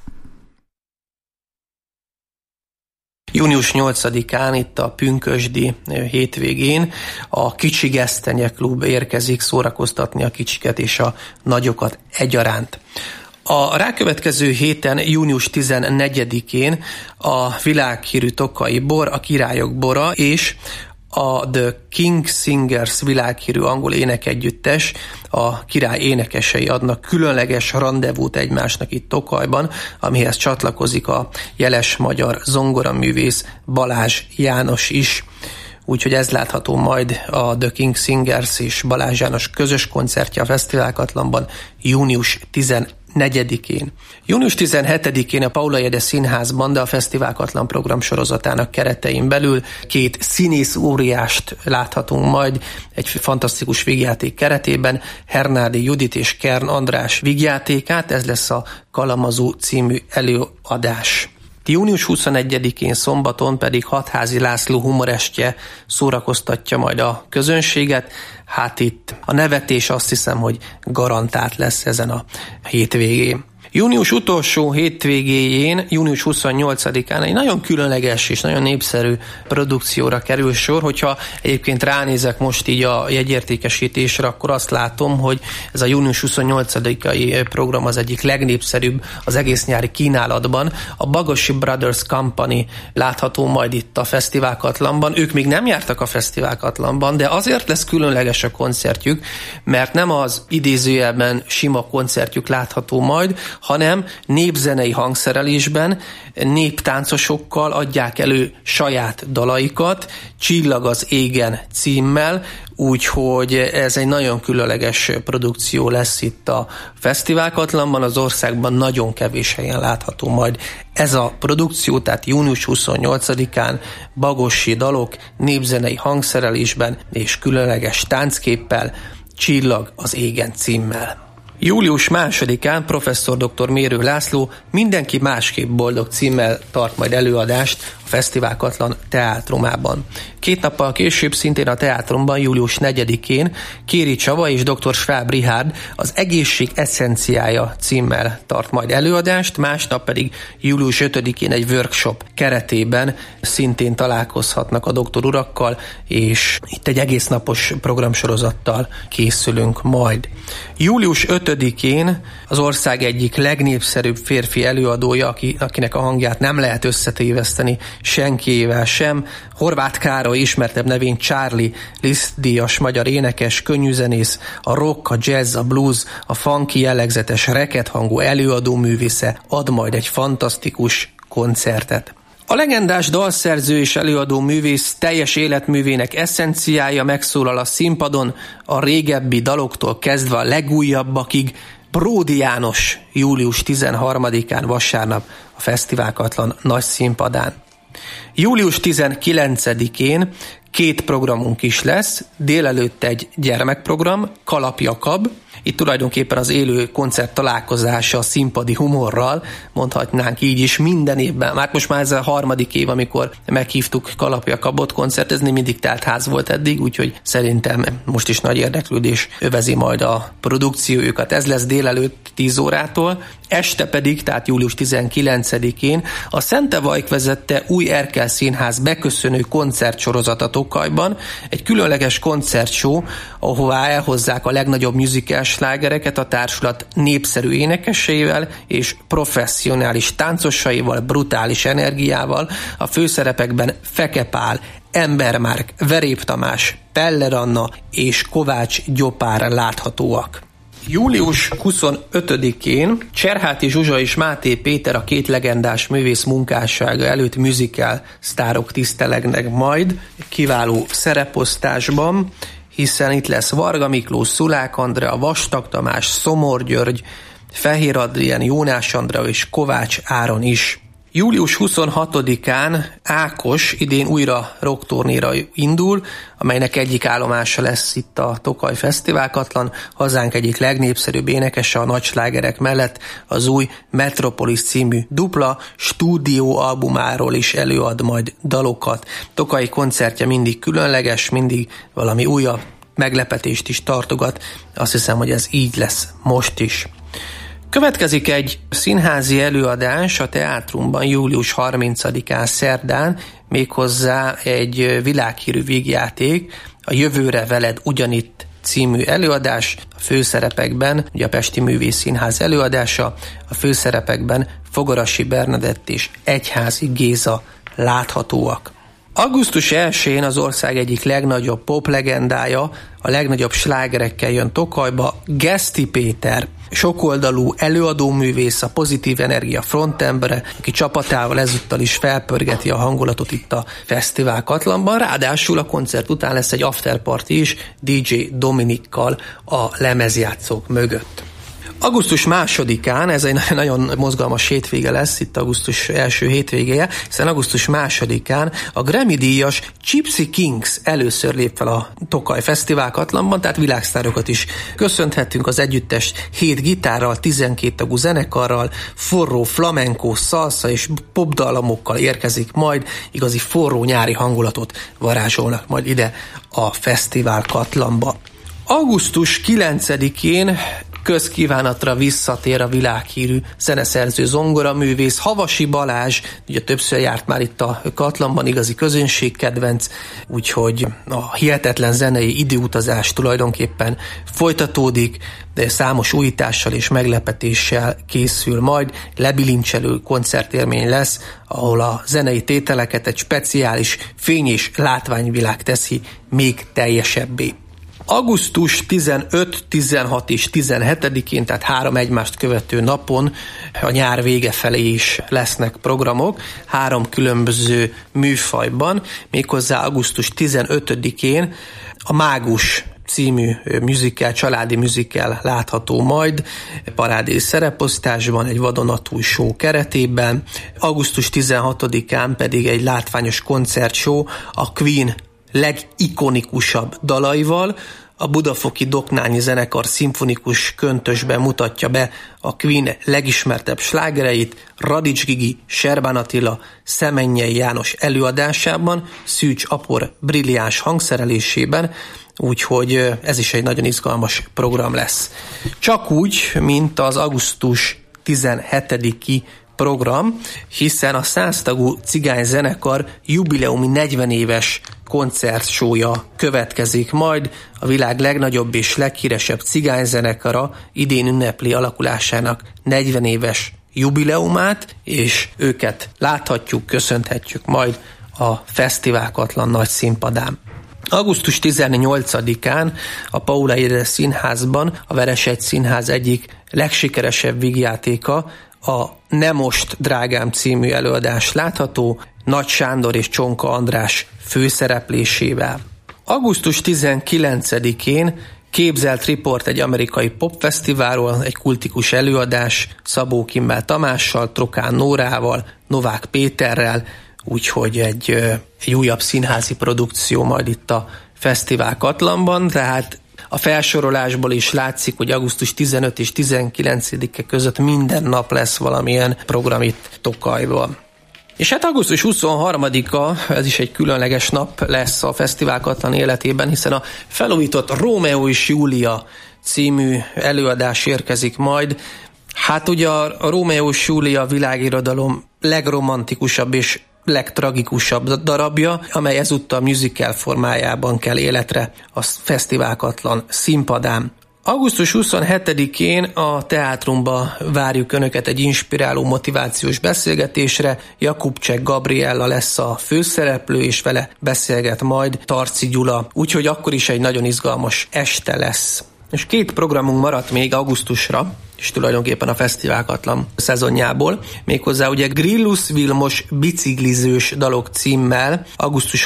Június 8-án itt a pünkösdi hétvégén a Kicsi Gesztenye Klub érkezik szórakoztatni a kicsiket és a nagyokat egyaránt. A rákövetkező héten, június 14-én a világhírű tokai bor, a Királyok Bora és a The King Singers világhírű angol énekegyüttes, a király énekesei adnak különleges randevút egymásnak itt Tokajban, amihez csatlakozik a jeles magyar zongoraművész Balázs János is. Úgyhogy ez látható majd a The King Singers és Balázs János közös koncertje a Fesztivál Katlanban június 14-én. Június 17-én a Paula Jede Színházban, de a Fesztivál Katlan program sorozatának keretein belül 2 színész óriást láthatunk majd egy fantasztikus vígjáték keretében, Hernádi Judit és Kern András vígjátékát, ez lesz a Kalamazú című előadás. Június 21-én szombaton pedig Hatházi László humorestje szórakoztatja majd a közönséget. Hát itt a nevetés azt hiszem, hogy garantált lesz ezen a hétvégén. Június utolsó hétvégéjén, június 28-án egy nagyon különleges és nagyon népszerű produkcióra kerül sor. Hogyha egyébként ránézek most így a jegyértékesítésre, akkor azt látom, hogy ez a június 28-ai program az egyik legnépszerűbb az egész nyári kínálatban. A Bagosi Brothers Company látható majd itt a Fesztivál Katlanban. Ők még nem jártak a Fesztivál Katlanban, de azért lesz különleges a koncertjük, mert nem az idézőjelben sima koncertjük látható majd, hanem népzenei hangszerelésben, néptáncosokkal adják elő saját dalaikat, Csillag az égen címmel, úgyhogy ez egy nagyon különleges produkció lesz itt a Fesztivál Katlanban, az országban nagyon kevés helyen látható majd ez a produkció, tehát június 28-án Bagosi dalok népzenei hangszerelésben és különleges táncképpel, Csillag az égen címmel. Július 2-án professzor dr. Mérő László Mindenki másképp boldog címmel tart majd előadást a Fesztivál Katlan teátrumában. 2 nappal később szintén a teátrumban július 4-én Kéri Csaba és dr. Schwab Richard az Egészség eszenciája címmel tart majd előadást, másnap pedig július 5-én egy workshop keretében szintén találkozhatnak a doktor urakkal, és itt egy egész napos programsorozattal készülünk majd. Július 5-én az ország egyik legnépszerűbb férfi előadója, akinek a hangját nem lehet összetéveszteni senkiével sem, Horváth Károly, ismertebb nevén Charlie, Liszt-díjas magyar énekes, könnyűzenész, a rock, a jazz, a blues, a funky jellegzetes rekethangú előadó művésze ad majd egy fantasztikus koncertet. A legendás dalszerző és előadó művész teljes életművének eszenciája megszólal a színpadon, a régebbi daloktól kezdve a legújabbakig. Bródi János július 13-án vasárnap a Fesztivál Katlan nagy színpadán. Július 19-én 2 programunk is lesz, délelőtt egy gyermekprogram, Kalap Jakab, itt tulajdonképpen az élő koncert találkozása a színpadi humorral, mondhatnánk így is minden évben. Most már ez a 3. év, amikor meghívtuk Kalap Jakabot koncertezni, mindig telt ház volt eddig, úgyhogy szerintem most is nagy érdeklődés övezi majd a produkciójukat. Ez lesz délelőtt 10 órától, este pedig, tehát július 19-én a Szente Vajk vezette Új Erkel Színház beköszönő koncertsorozata Tokajban, egy különleges koncertshow, ahová elhozzák a legnagyobb musical slágereket a társulat népszerű énekeseivel és professzionális táncosaival, brutális energiával, a főszerepekben Feke Pál, Ember Márk, Verép Tamás, Peller Anna és Kovács Gyopár láthatóak. Július 25-én Cserháti Zsuzsa és Máté Péter, a két legendás művész munkássága előtt musical sztárok tisztelegnek majd kiváló szereposztásban, hiszen itt lesz Varga Miklós, Szulák Andrea, Vastag Tamás, Szomor György, Fehér Adrián, Jónás Andrea és Kovács Áron is. Július 26-án Ákos idén újra rockturnéra indul, amelynek egyik állomása lesz itt a Tokaj Fesztiválkatlan. Hazánk egyik legnépszerűbb énekese a nagy slágerek mellett az új Metropolis című dupla stúdióalbumáról is előad majd dalokat. Tokai koncertje mindig különleges, mindig valami újabb meglepetést is tartogat. Azt hiszem, hogy ez így lesz most is. Következik egy színházi előadás a Teátrumban július 30-án szerdán, méghozzá egy világhírű vígjáték, a Jövőre veled ugyanitt című előadás, a főszerepekben, ugye a Pesti Művészszínház előadása, a főszerepekben Fogarasi Bernadett és Egyházi Géza láthatóak. Augusztus 1-én az ország egyik legnagyobb poplegendája, a legnagyobb slágerekkel jön Tokajba, Geszti Péter, sokoldalú előadóművész, a Pozitív Energia frontembere, aki csapatával ezúttal is felpörgeti a hangulatot itt a Fesztiválkatlanban, ráadásul a koncert után lesz egy afterparty is DJ Dominikkal a lemezjátszók mögött. Augusztus 2-án, ez egy nagyon mozgalmas hétvége lesz, itt augusztus első hétvégéje, hiszen augusztus 2-án a Grammy-díjas Gypsy Kings először lép fel a Tokaj Fesztiválkatlanban, tehát világsztárokat is köszönhetünk. Az együttes 7 gitárral, 12 tagú zenekarral, forró flamenco, salsa és popdallamokkal érkezik majd, igazi forró nyári hangulatot varázsolnak majd ide a Fesztiválkatlanba. Augusztus 9-én közkívánatra visszatér a világhírű zeneszerző, zongoraművész Havasi Balázs, ugye többször járt már itt a Katlanban, igazi közönségkedvenc, úgyhogy a hihetetlen zenei időutazás tulajdonképpen folytatódik, de számos újítással és meglepetéssel készül majd, lebilincselő koncertélmény lesz, ahol a zenei tételeket egy speciális fény- és látványvilág teszi még teljesebbé. Augusztus 15, 16 és 17-én, tehát 3 egymást követő napon a nyár vége felé is lesznek programok, 3 különböző műfajban, méghozzá augusztus 15-én a Mágus című musical, családi musical látható majd parádés szereposztásban, egy vadonatúj show keretében. Augusztus 16-án pedig egy látványos koncertshow a Queen legikonikusabb dalaival, a Budafoki Doknányi Zenekar szimfonikus köntösben mutatja be a Queen legismertebb slágereit Radics Gigi, Serbán Attila, Szemennyei János előadásában, Szűcs Apor brilliáns hangszerelésében, úgyhogy ez is egy nagyon izgalmas program lesz. Csak úgy, mint az augusztus 17-i program, hiszen a 100 tagú cigányzenekar jubileumi 40 éves koncertsója következik majd. A világ legnagyobb és leghíresebb cigányzenekara idén ünnepli alakulásának 40 éves jubileumát, és őket láthatjuk, köszönhetjük majd a Fesztiválkatlan nagy színpadán. Augusztus 18-án a Paula Édes Színházban a Veresegy Színház egyik legsikeresebb vígjátéka, a Ne most, drágám című előadás látható, Nagy Sándor és Csonka András főszereplésével. Augusztus 19-én képzelt riport egy amerikai popfesztiválról, egy kultikus előadás Szabó Kimmel Tamással, Trokán Nórával, Novák Péterrel, úgyhogy egy újabb színházi produkció majd itt a Fesztiválkatlanban, tehát a felsorolásból is látszik, hogy augusztus 15 és 19-e között minden nap lesz valamilyen program itt Tokajban. És hát augusztus 23-a, ez is egy különleges nap lesz a Fesztiválkatlan életében, hiszen a felújított Rómeó és Júlia című előadás érkezik majd. Hát ugye a Rómeó és Júlia világirodalom legromantikusabb és legtragikusabb darabja, amely ezúttal musical formájában kell életre a Fesztiválkatlan színpadán. Augusztus 27-én a Teátrumba várjuk Önöket egy inspiráló motivációs beszélgetésre. Jakubcsek Gabriella lesz a főszereplő, és vele beszélget majd Tarci Gyula, úgyhogy akkor is egy nagyon izgalmas este lesz. És 2 programunk maradt még augusztusra, és tulajdonképpen a Fesztiválkatlan szezonjából, méghozzá ugye Grillus Vilmos biciklizős dalok címmel augusztus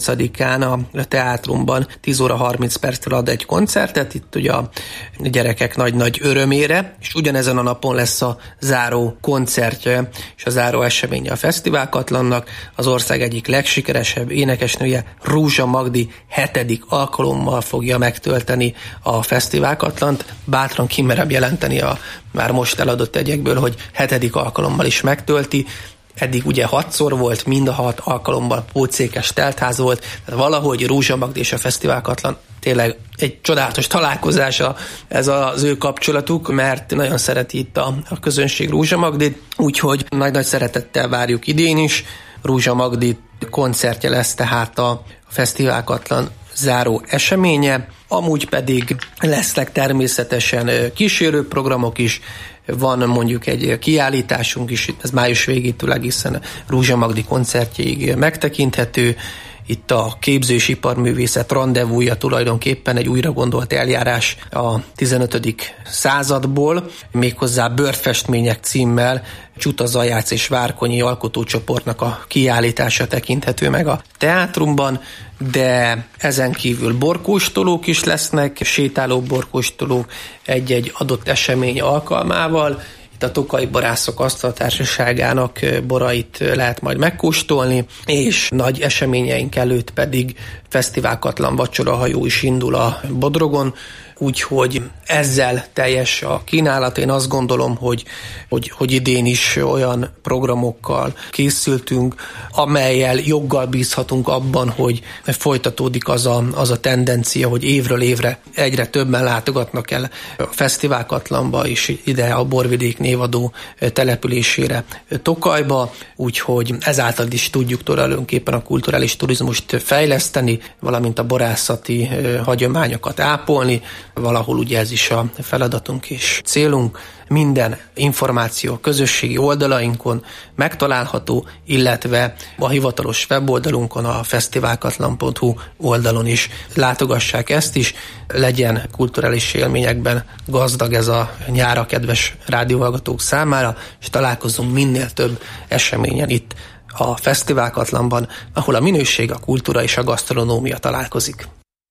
30-án a Teátrumban 10 óra 30 percre ad egy koncertet, itt ugye a gyerekek nagy-nagy örömére, és ugyanezen a napon lesz a záró koncertje és a záró eseménye a Fesztiválkatlannak. Az ország egyik legsikeresebb énekesnője, Rózsa Magdi 7. alkalommal fogja megtölteni a Fesztiválkatlant. Bátran kimerem jelenteni a már most eladott jegyekből, hogy 7. alkalommal is megtölti. Eddig ugye 6-szor volt, mind a 6 alkalommal pótszékes teltház volt, tehát valahogy Rózsa Magdi és a Fesztiválkatlan tényleg egy csodálatos találkozása ez az ő kapcsolatuk, mert nagyon szereti itt a közönség Rózsa Magdit, úgyhogy nagy-nagy szeretettel várjuk idén is. Rózsa Magdi koncertje lesz tehát a Fesztiválkatlan záró eseménye, amúgy pedig lesznek természetesen kísérőprogramok is, van mondjuk egy kiállításunk is, ez május végétől egészen Rózsa Magdi koncertjéig megtekinthető. Itt a képző- és iparművészet randevúja tulajdonképpen egy újra gondolt eljárás a 15. századból, méghozzá Bőrfestmények címmel Csuta Zajác és Várkonyi alkotócsoportnak a kiállítása tekinthető meg a Teátrumban, de ezen kívül borkóstolók is lesznek, sétáló borkóstolók egy-egy adott esemény alkalmával. Itt a Tokai Borászok Asztaltársaságának borait lehet majd megkóstolni, és nagy eseményeink előtt pedig Fesztiválkatlan vacsorahajó is indul a Bodrogon, úgyhogy ezzel teljes a kínálat. Én azt gondolom, hogy idén is olyan programokkal készültünk, amellyel joggal bízhatunk abban, hogy folytatódik az a tendencia, hogy évről évre egyre többen látogatnak el a Fesztiválkatlanba és ide a Borvidék névadó településére, Tokajba, úgyhogy ezáltal is tudjuk tulajdonképpen a kulturális turizmust fejleszteni, valamint a borászati hagyományokat ápolni. Valahol ugye ez is a feladatunk és célunk. Minden információ a közösségi oldalainkon megtalálható, illetve a hivatalos weboldalunkon, a fesztiválkatlan.hu oldalon is látogassák ezt is. Legyen kulturális élményekben gazdag ez a nyár a kedves rádióhallgatók számára, és találkozunk minél több eseményen itt a Fesztiválkatlanban, ahol a minőség, a kultúra és a gasztronómia találkozik.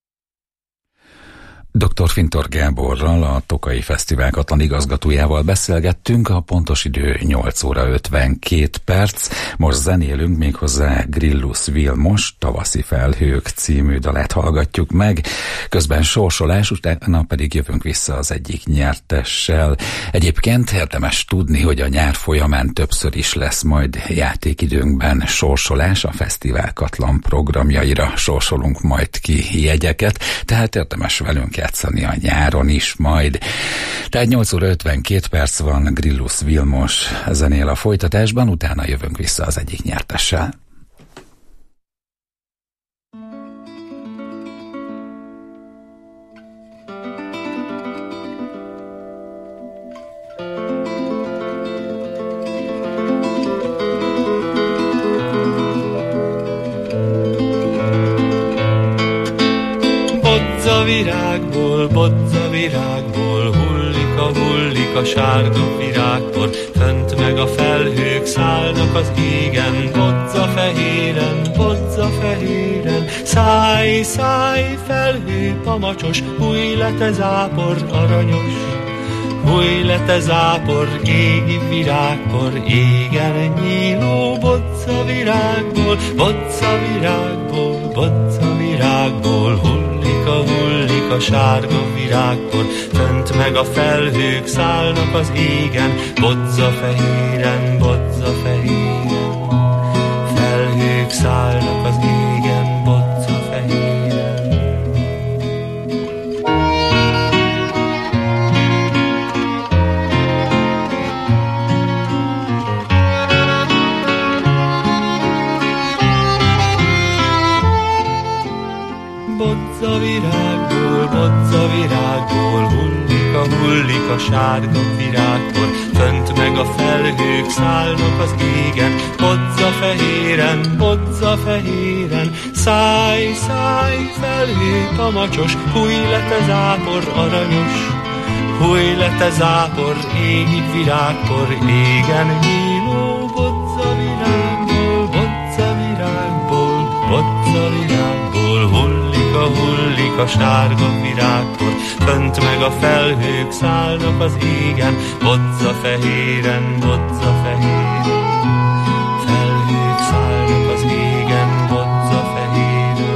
Dr. Fintor Gáborral, a Tokai Fesztiválkatlan igazgatójával beszélgettünk, a pontos idő 8 óra 52 perc. Most zenélünk, méghozzá Grillus Vilmos Tavaszi felhők című dalát hallgatjuk meg. Közben sorsolás, utána pedig jövünk vissza az egyik nyertessel. Egyébként érdemes tudni, hogy a nyár folyamán többször is lesz majd játékidőnkben sorsolás, a Fesztiválkatlan programjaira sorsolunk majd ki jegyeket, tehát érdemes velünk játszani a nyáron is majd. Tehát 8 óra 52 perc van, Grillus Vilmos zenél a folytatásban, utána jövünk vissza az egyik nyertessel. Bodza virágból, hullik a sárga virágpor, fönt meg a felhők szállnak az égen, bodza fehéren, száj, felhő pamacsos, húj le te zápor aranyos, húj le te zápor, égi virágpor, égen nyíló, bodza virágból, hullik a sárga virágpor, fönt meg a felhők szállnak az égen, bodza fehéren, felhők szállnak az égen, bodza fehéren. Bodza virágból, hullik a sárga virágpor, fönt meg a felhők szállnak az égen, bodza fehéren, száj, felhő tamacsos, húj le te zápor aranyos, húj le te zápor, égig virágpor, égen nyíló, bodza virágból, hullik a sárga virágpor, fönt meg a felhők szállnak az égen, bodza fehéren, felhők szállnak az égen, bodza fehéren.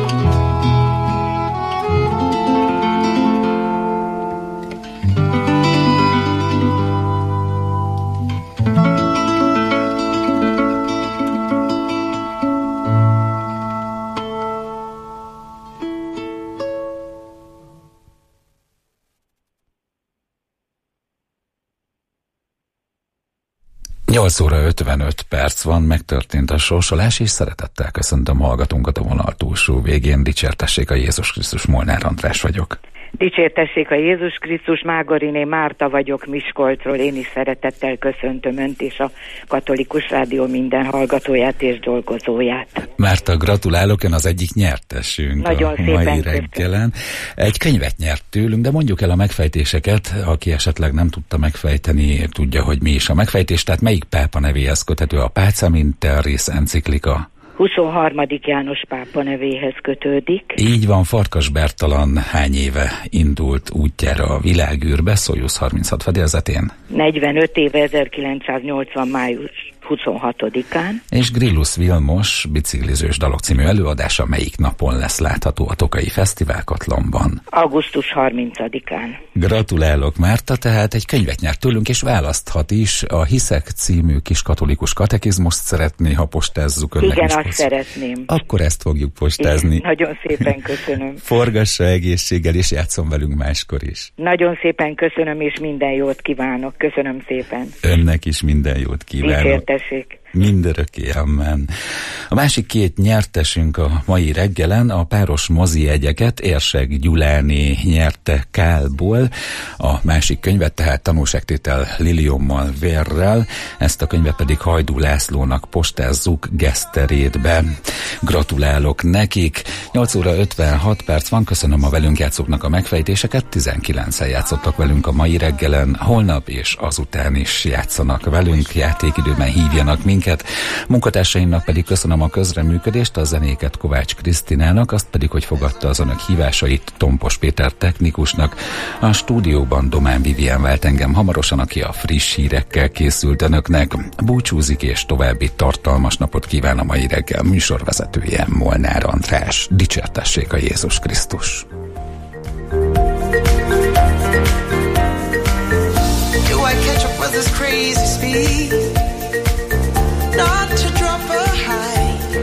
Nyolc óra 55 perc van, megtörtént a sorsolás, és szeretettel köszöntöm hallgatónkat a vonal túlsó végén. Dicsértessék a Jézus Krisztus, Molnár András vagyok. Dicsértessék a Jézus Krisztus, Mágoriné Márta vagyok Miskolcról, én is szeretettel köszöntöm Önt és a Katolikus Rádió minden hallgatóját és dolgozóját. Márta, gratulálok, ön az egyik nyertesünk nagyon a mai reggelen. Egy könyvet nyert tőlünk, de mondjuk el a megfejtéseket, aki esetleg nem tudta megfejteni, tudja, hogy mi is a megfejtés, tehát melyik pápa nevéhez köthető a Pacem in Terris enciklika? 23. János pápa nevéhez kötődik. Így van, Farkas Bertalan hány éve indult útjára a világűrbe, Soyuz 36 fedélzetén? 45 éve, 1980. május 26-án. És Grillus Vilmos biciklizős dalok című előadása melyik napon lesz látható a Tokaji Fesztivál Katlanban? Augusztus 30-án. Gratulálok, Márta, tehát egy könyvet nyert tőlünk, és választhat is. A Hiszek című kis katolikus katekizmust szeretné, ha postázzuk önnek. Igen, azt szeretném. Akkor ezt fogjuk postázni. Igen, nagyon szépen köszönöm. Forgassa egészséggel, és játszom velünk máskor is. Nagyon szépen köszönöm, és minden jót kívánok. Köszönöm szépen. Önnek is minden jót kívánok. Dicsértessék. Mindörökké, amen. A másik két nyertesünk a mai reggelen a páros mozijegyeket Érseg Gyuláné nyerte Kálból. A másik könyvet tehát Tanúságtétel Liliommal Vérrel, ezt a könyvet pedig Hajdú Lászlónak postázzuk Geszterétbe. Gratulálok nekik. 8 óra 56 perc van, köszönöm a velünk játszóknak a megfejtéseket. 19-en játszottak velünk a mai reggelen, holnap és azután is játszanak velünk, játékidőben hívjanak minket. Munkatársaimnak pedig köszönöm a közreműködést, a zenéket Kovács Krisztinának, azt pedig, hogy fogadta az önök hívásait Tompos Péter technikusnak. A stúdióban Domán Vivien vált engem hamarosan, aki a friss hírekkel készült önöknek. Búcsúzik, és további tartalmas napot kíván a mai reggel műsorvezetője, Molnár András. Dicsértessék a Jézus Krisztus! Not to drop behind,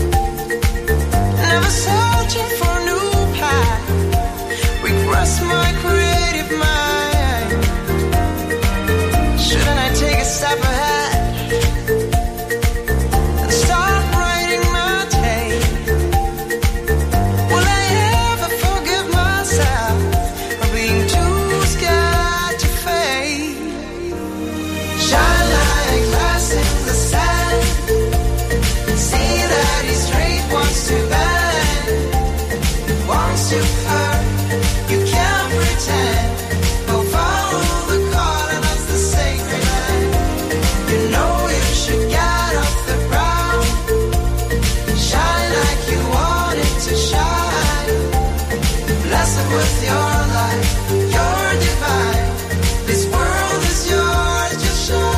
never searching for a new path, regress my creative mind. Shouldn't I take a step ahead and start writing my tale? Will I ever forgive myself for being too scared to fade? Shine like glass in the sand. See that he's straight, wants to bend, wants to hurt, you can't pretend. Go follow the call and that's the sacred land. You know you should get off the ground, shine like you wanted to shine. Blessed with your life, you're divine. This world is yours, just shine.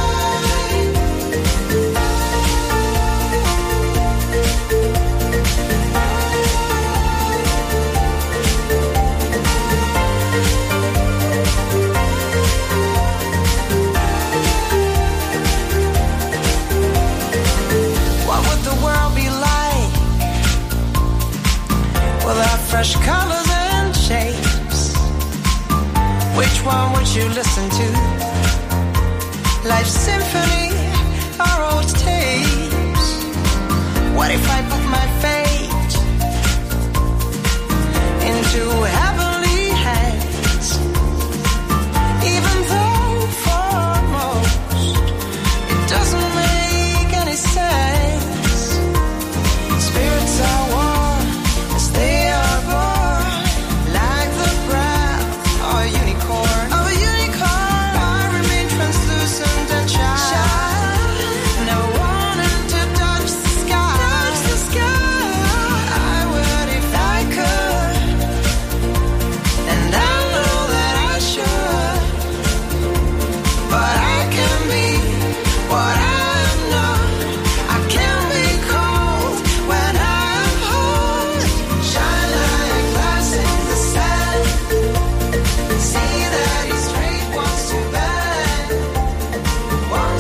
Fresh colors and shapes. Which one would you listen to? Life's symphony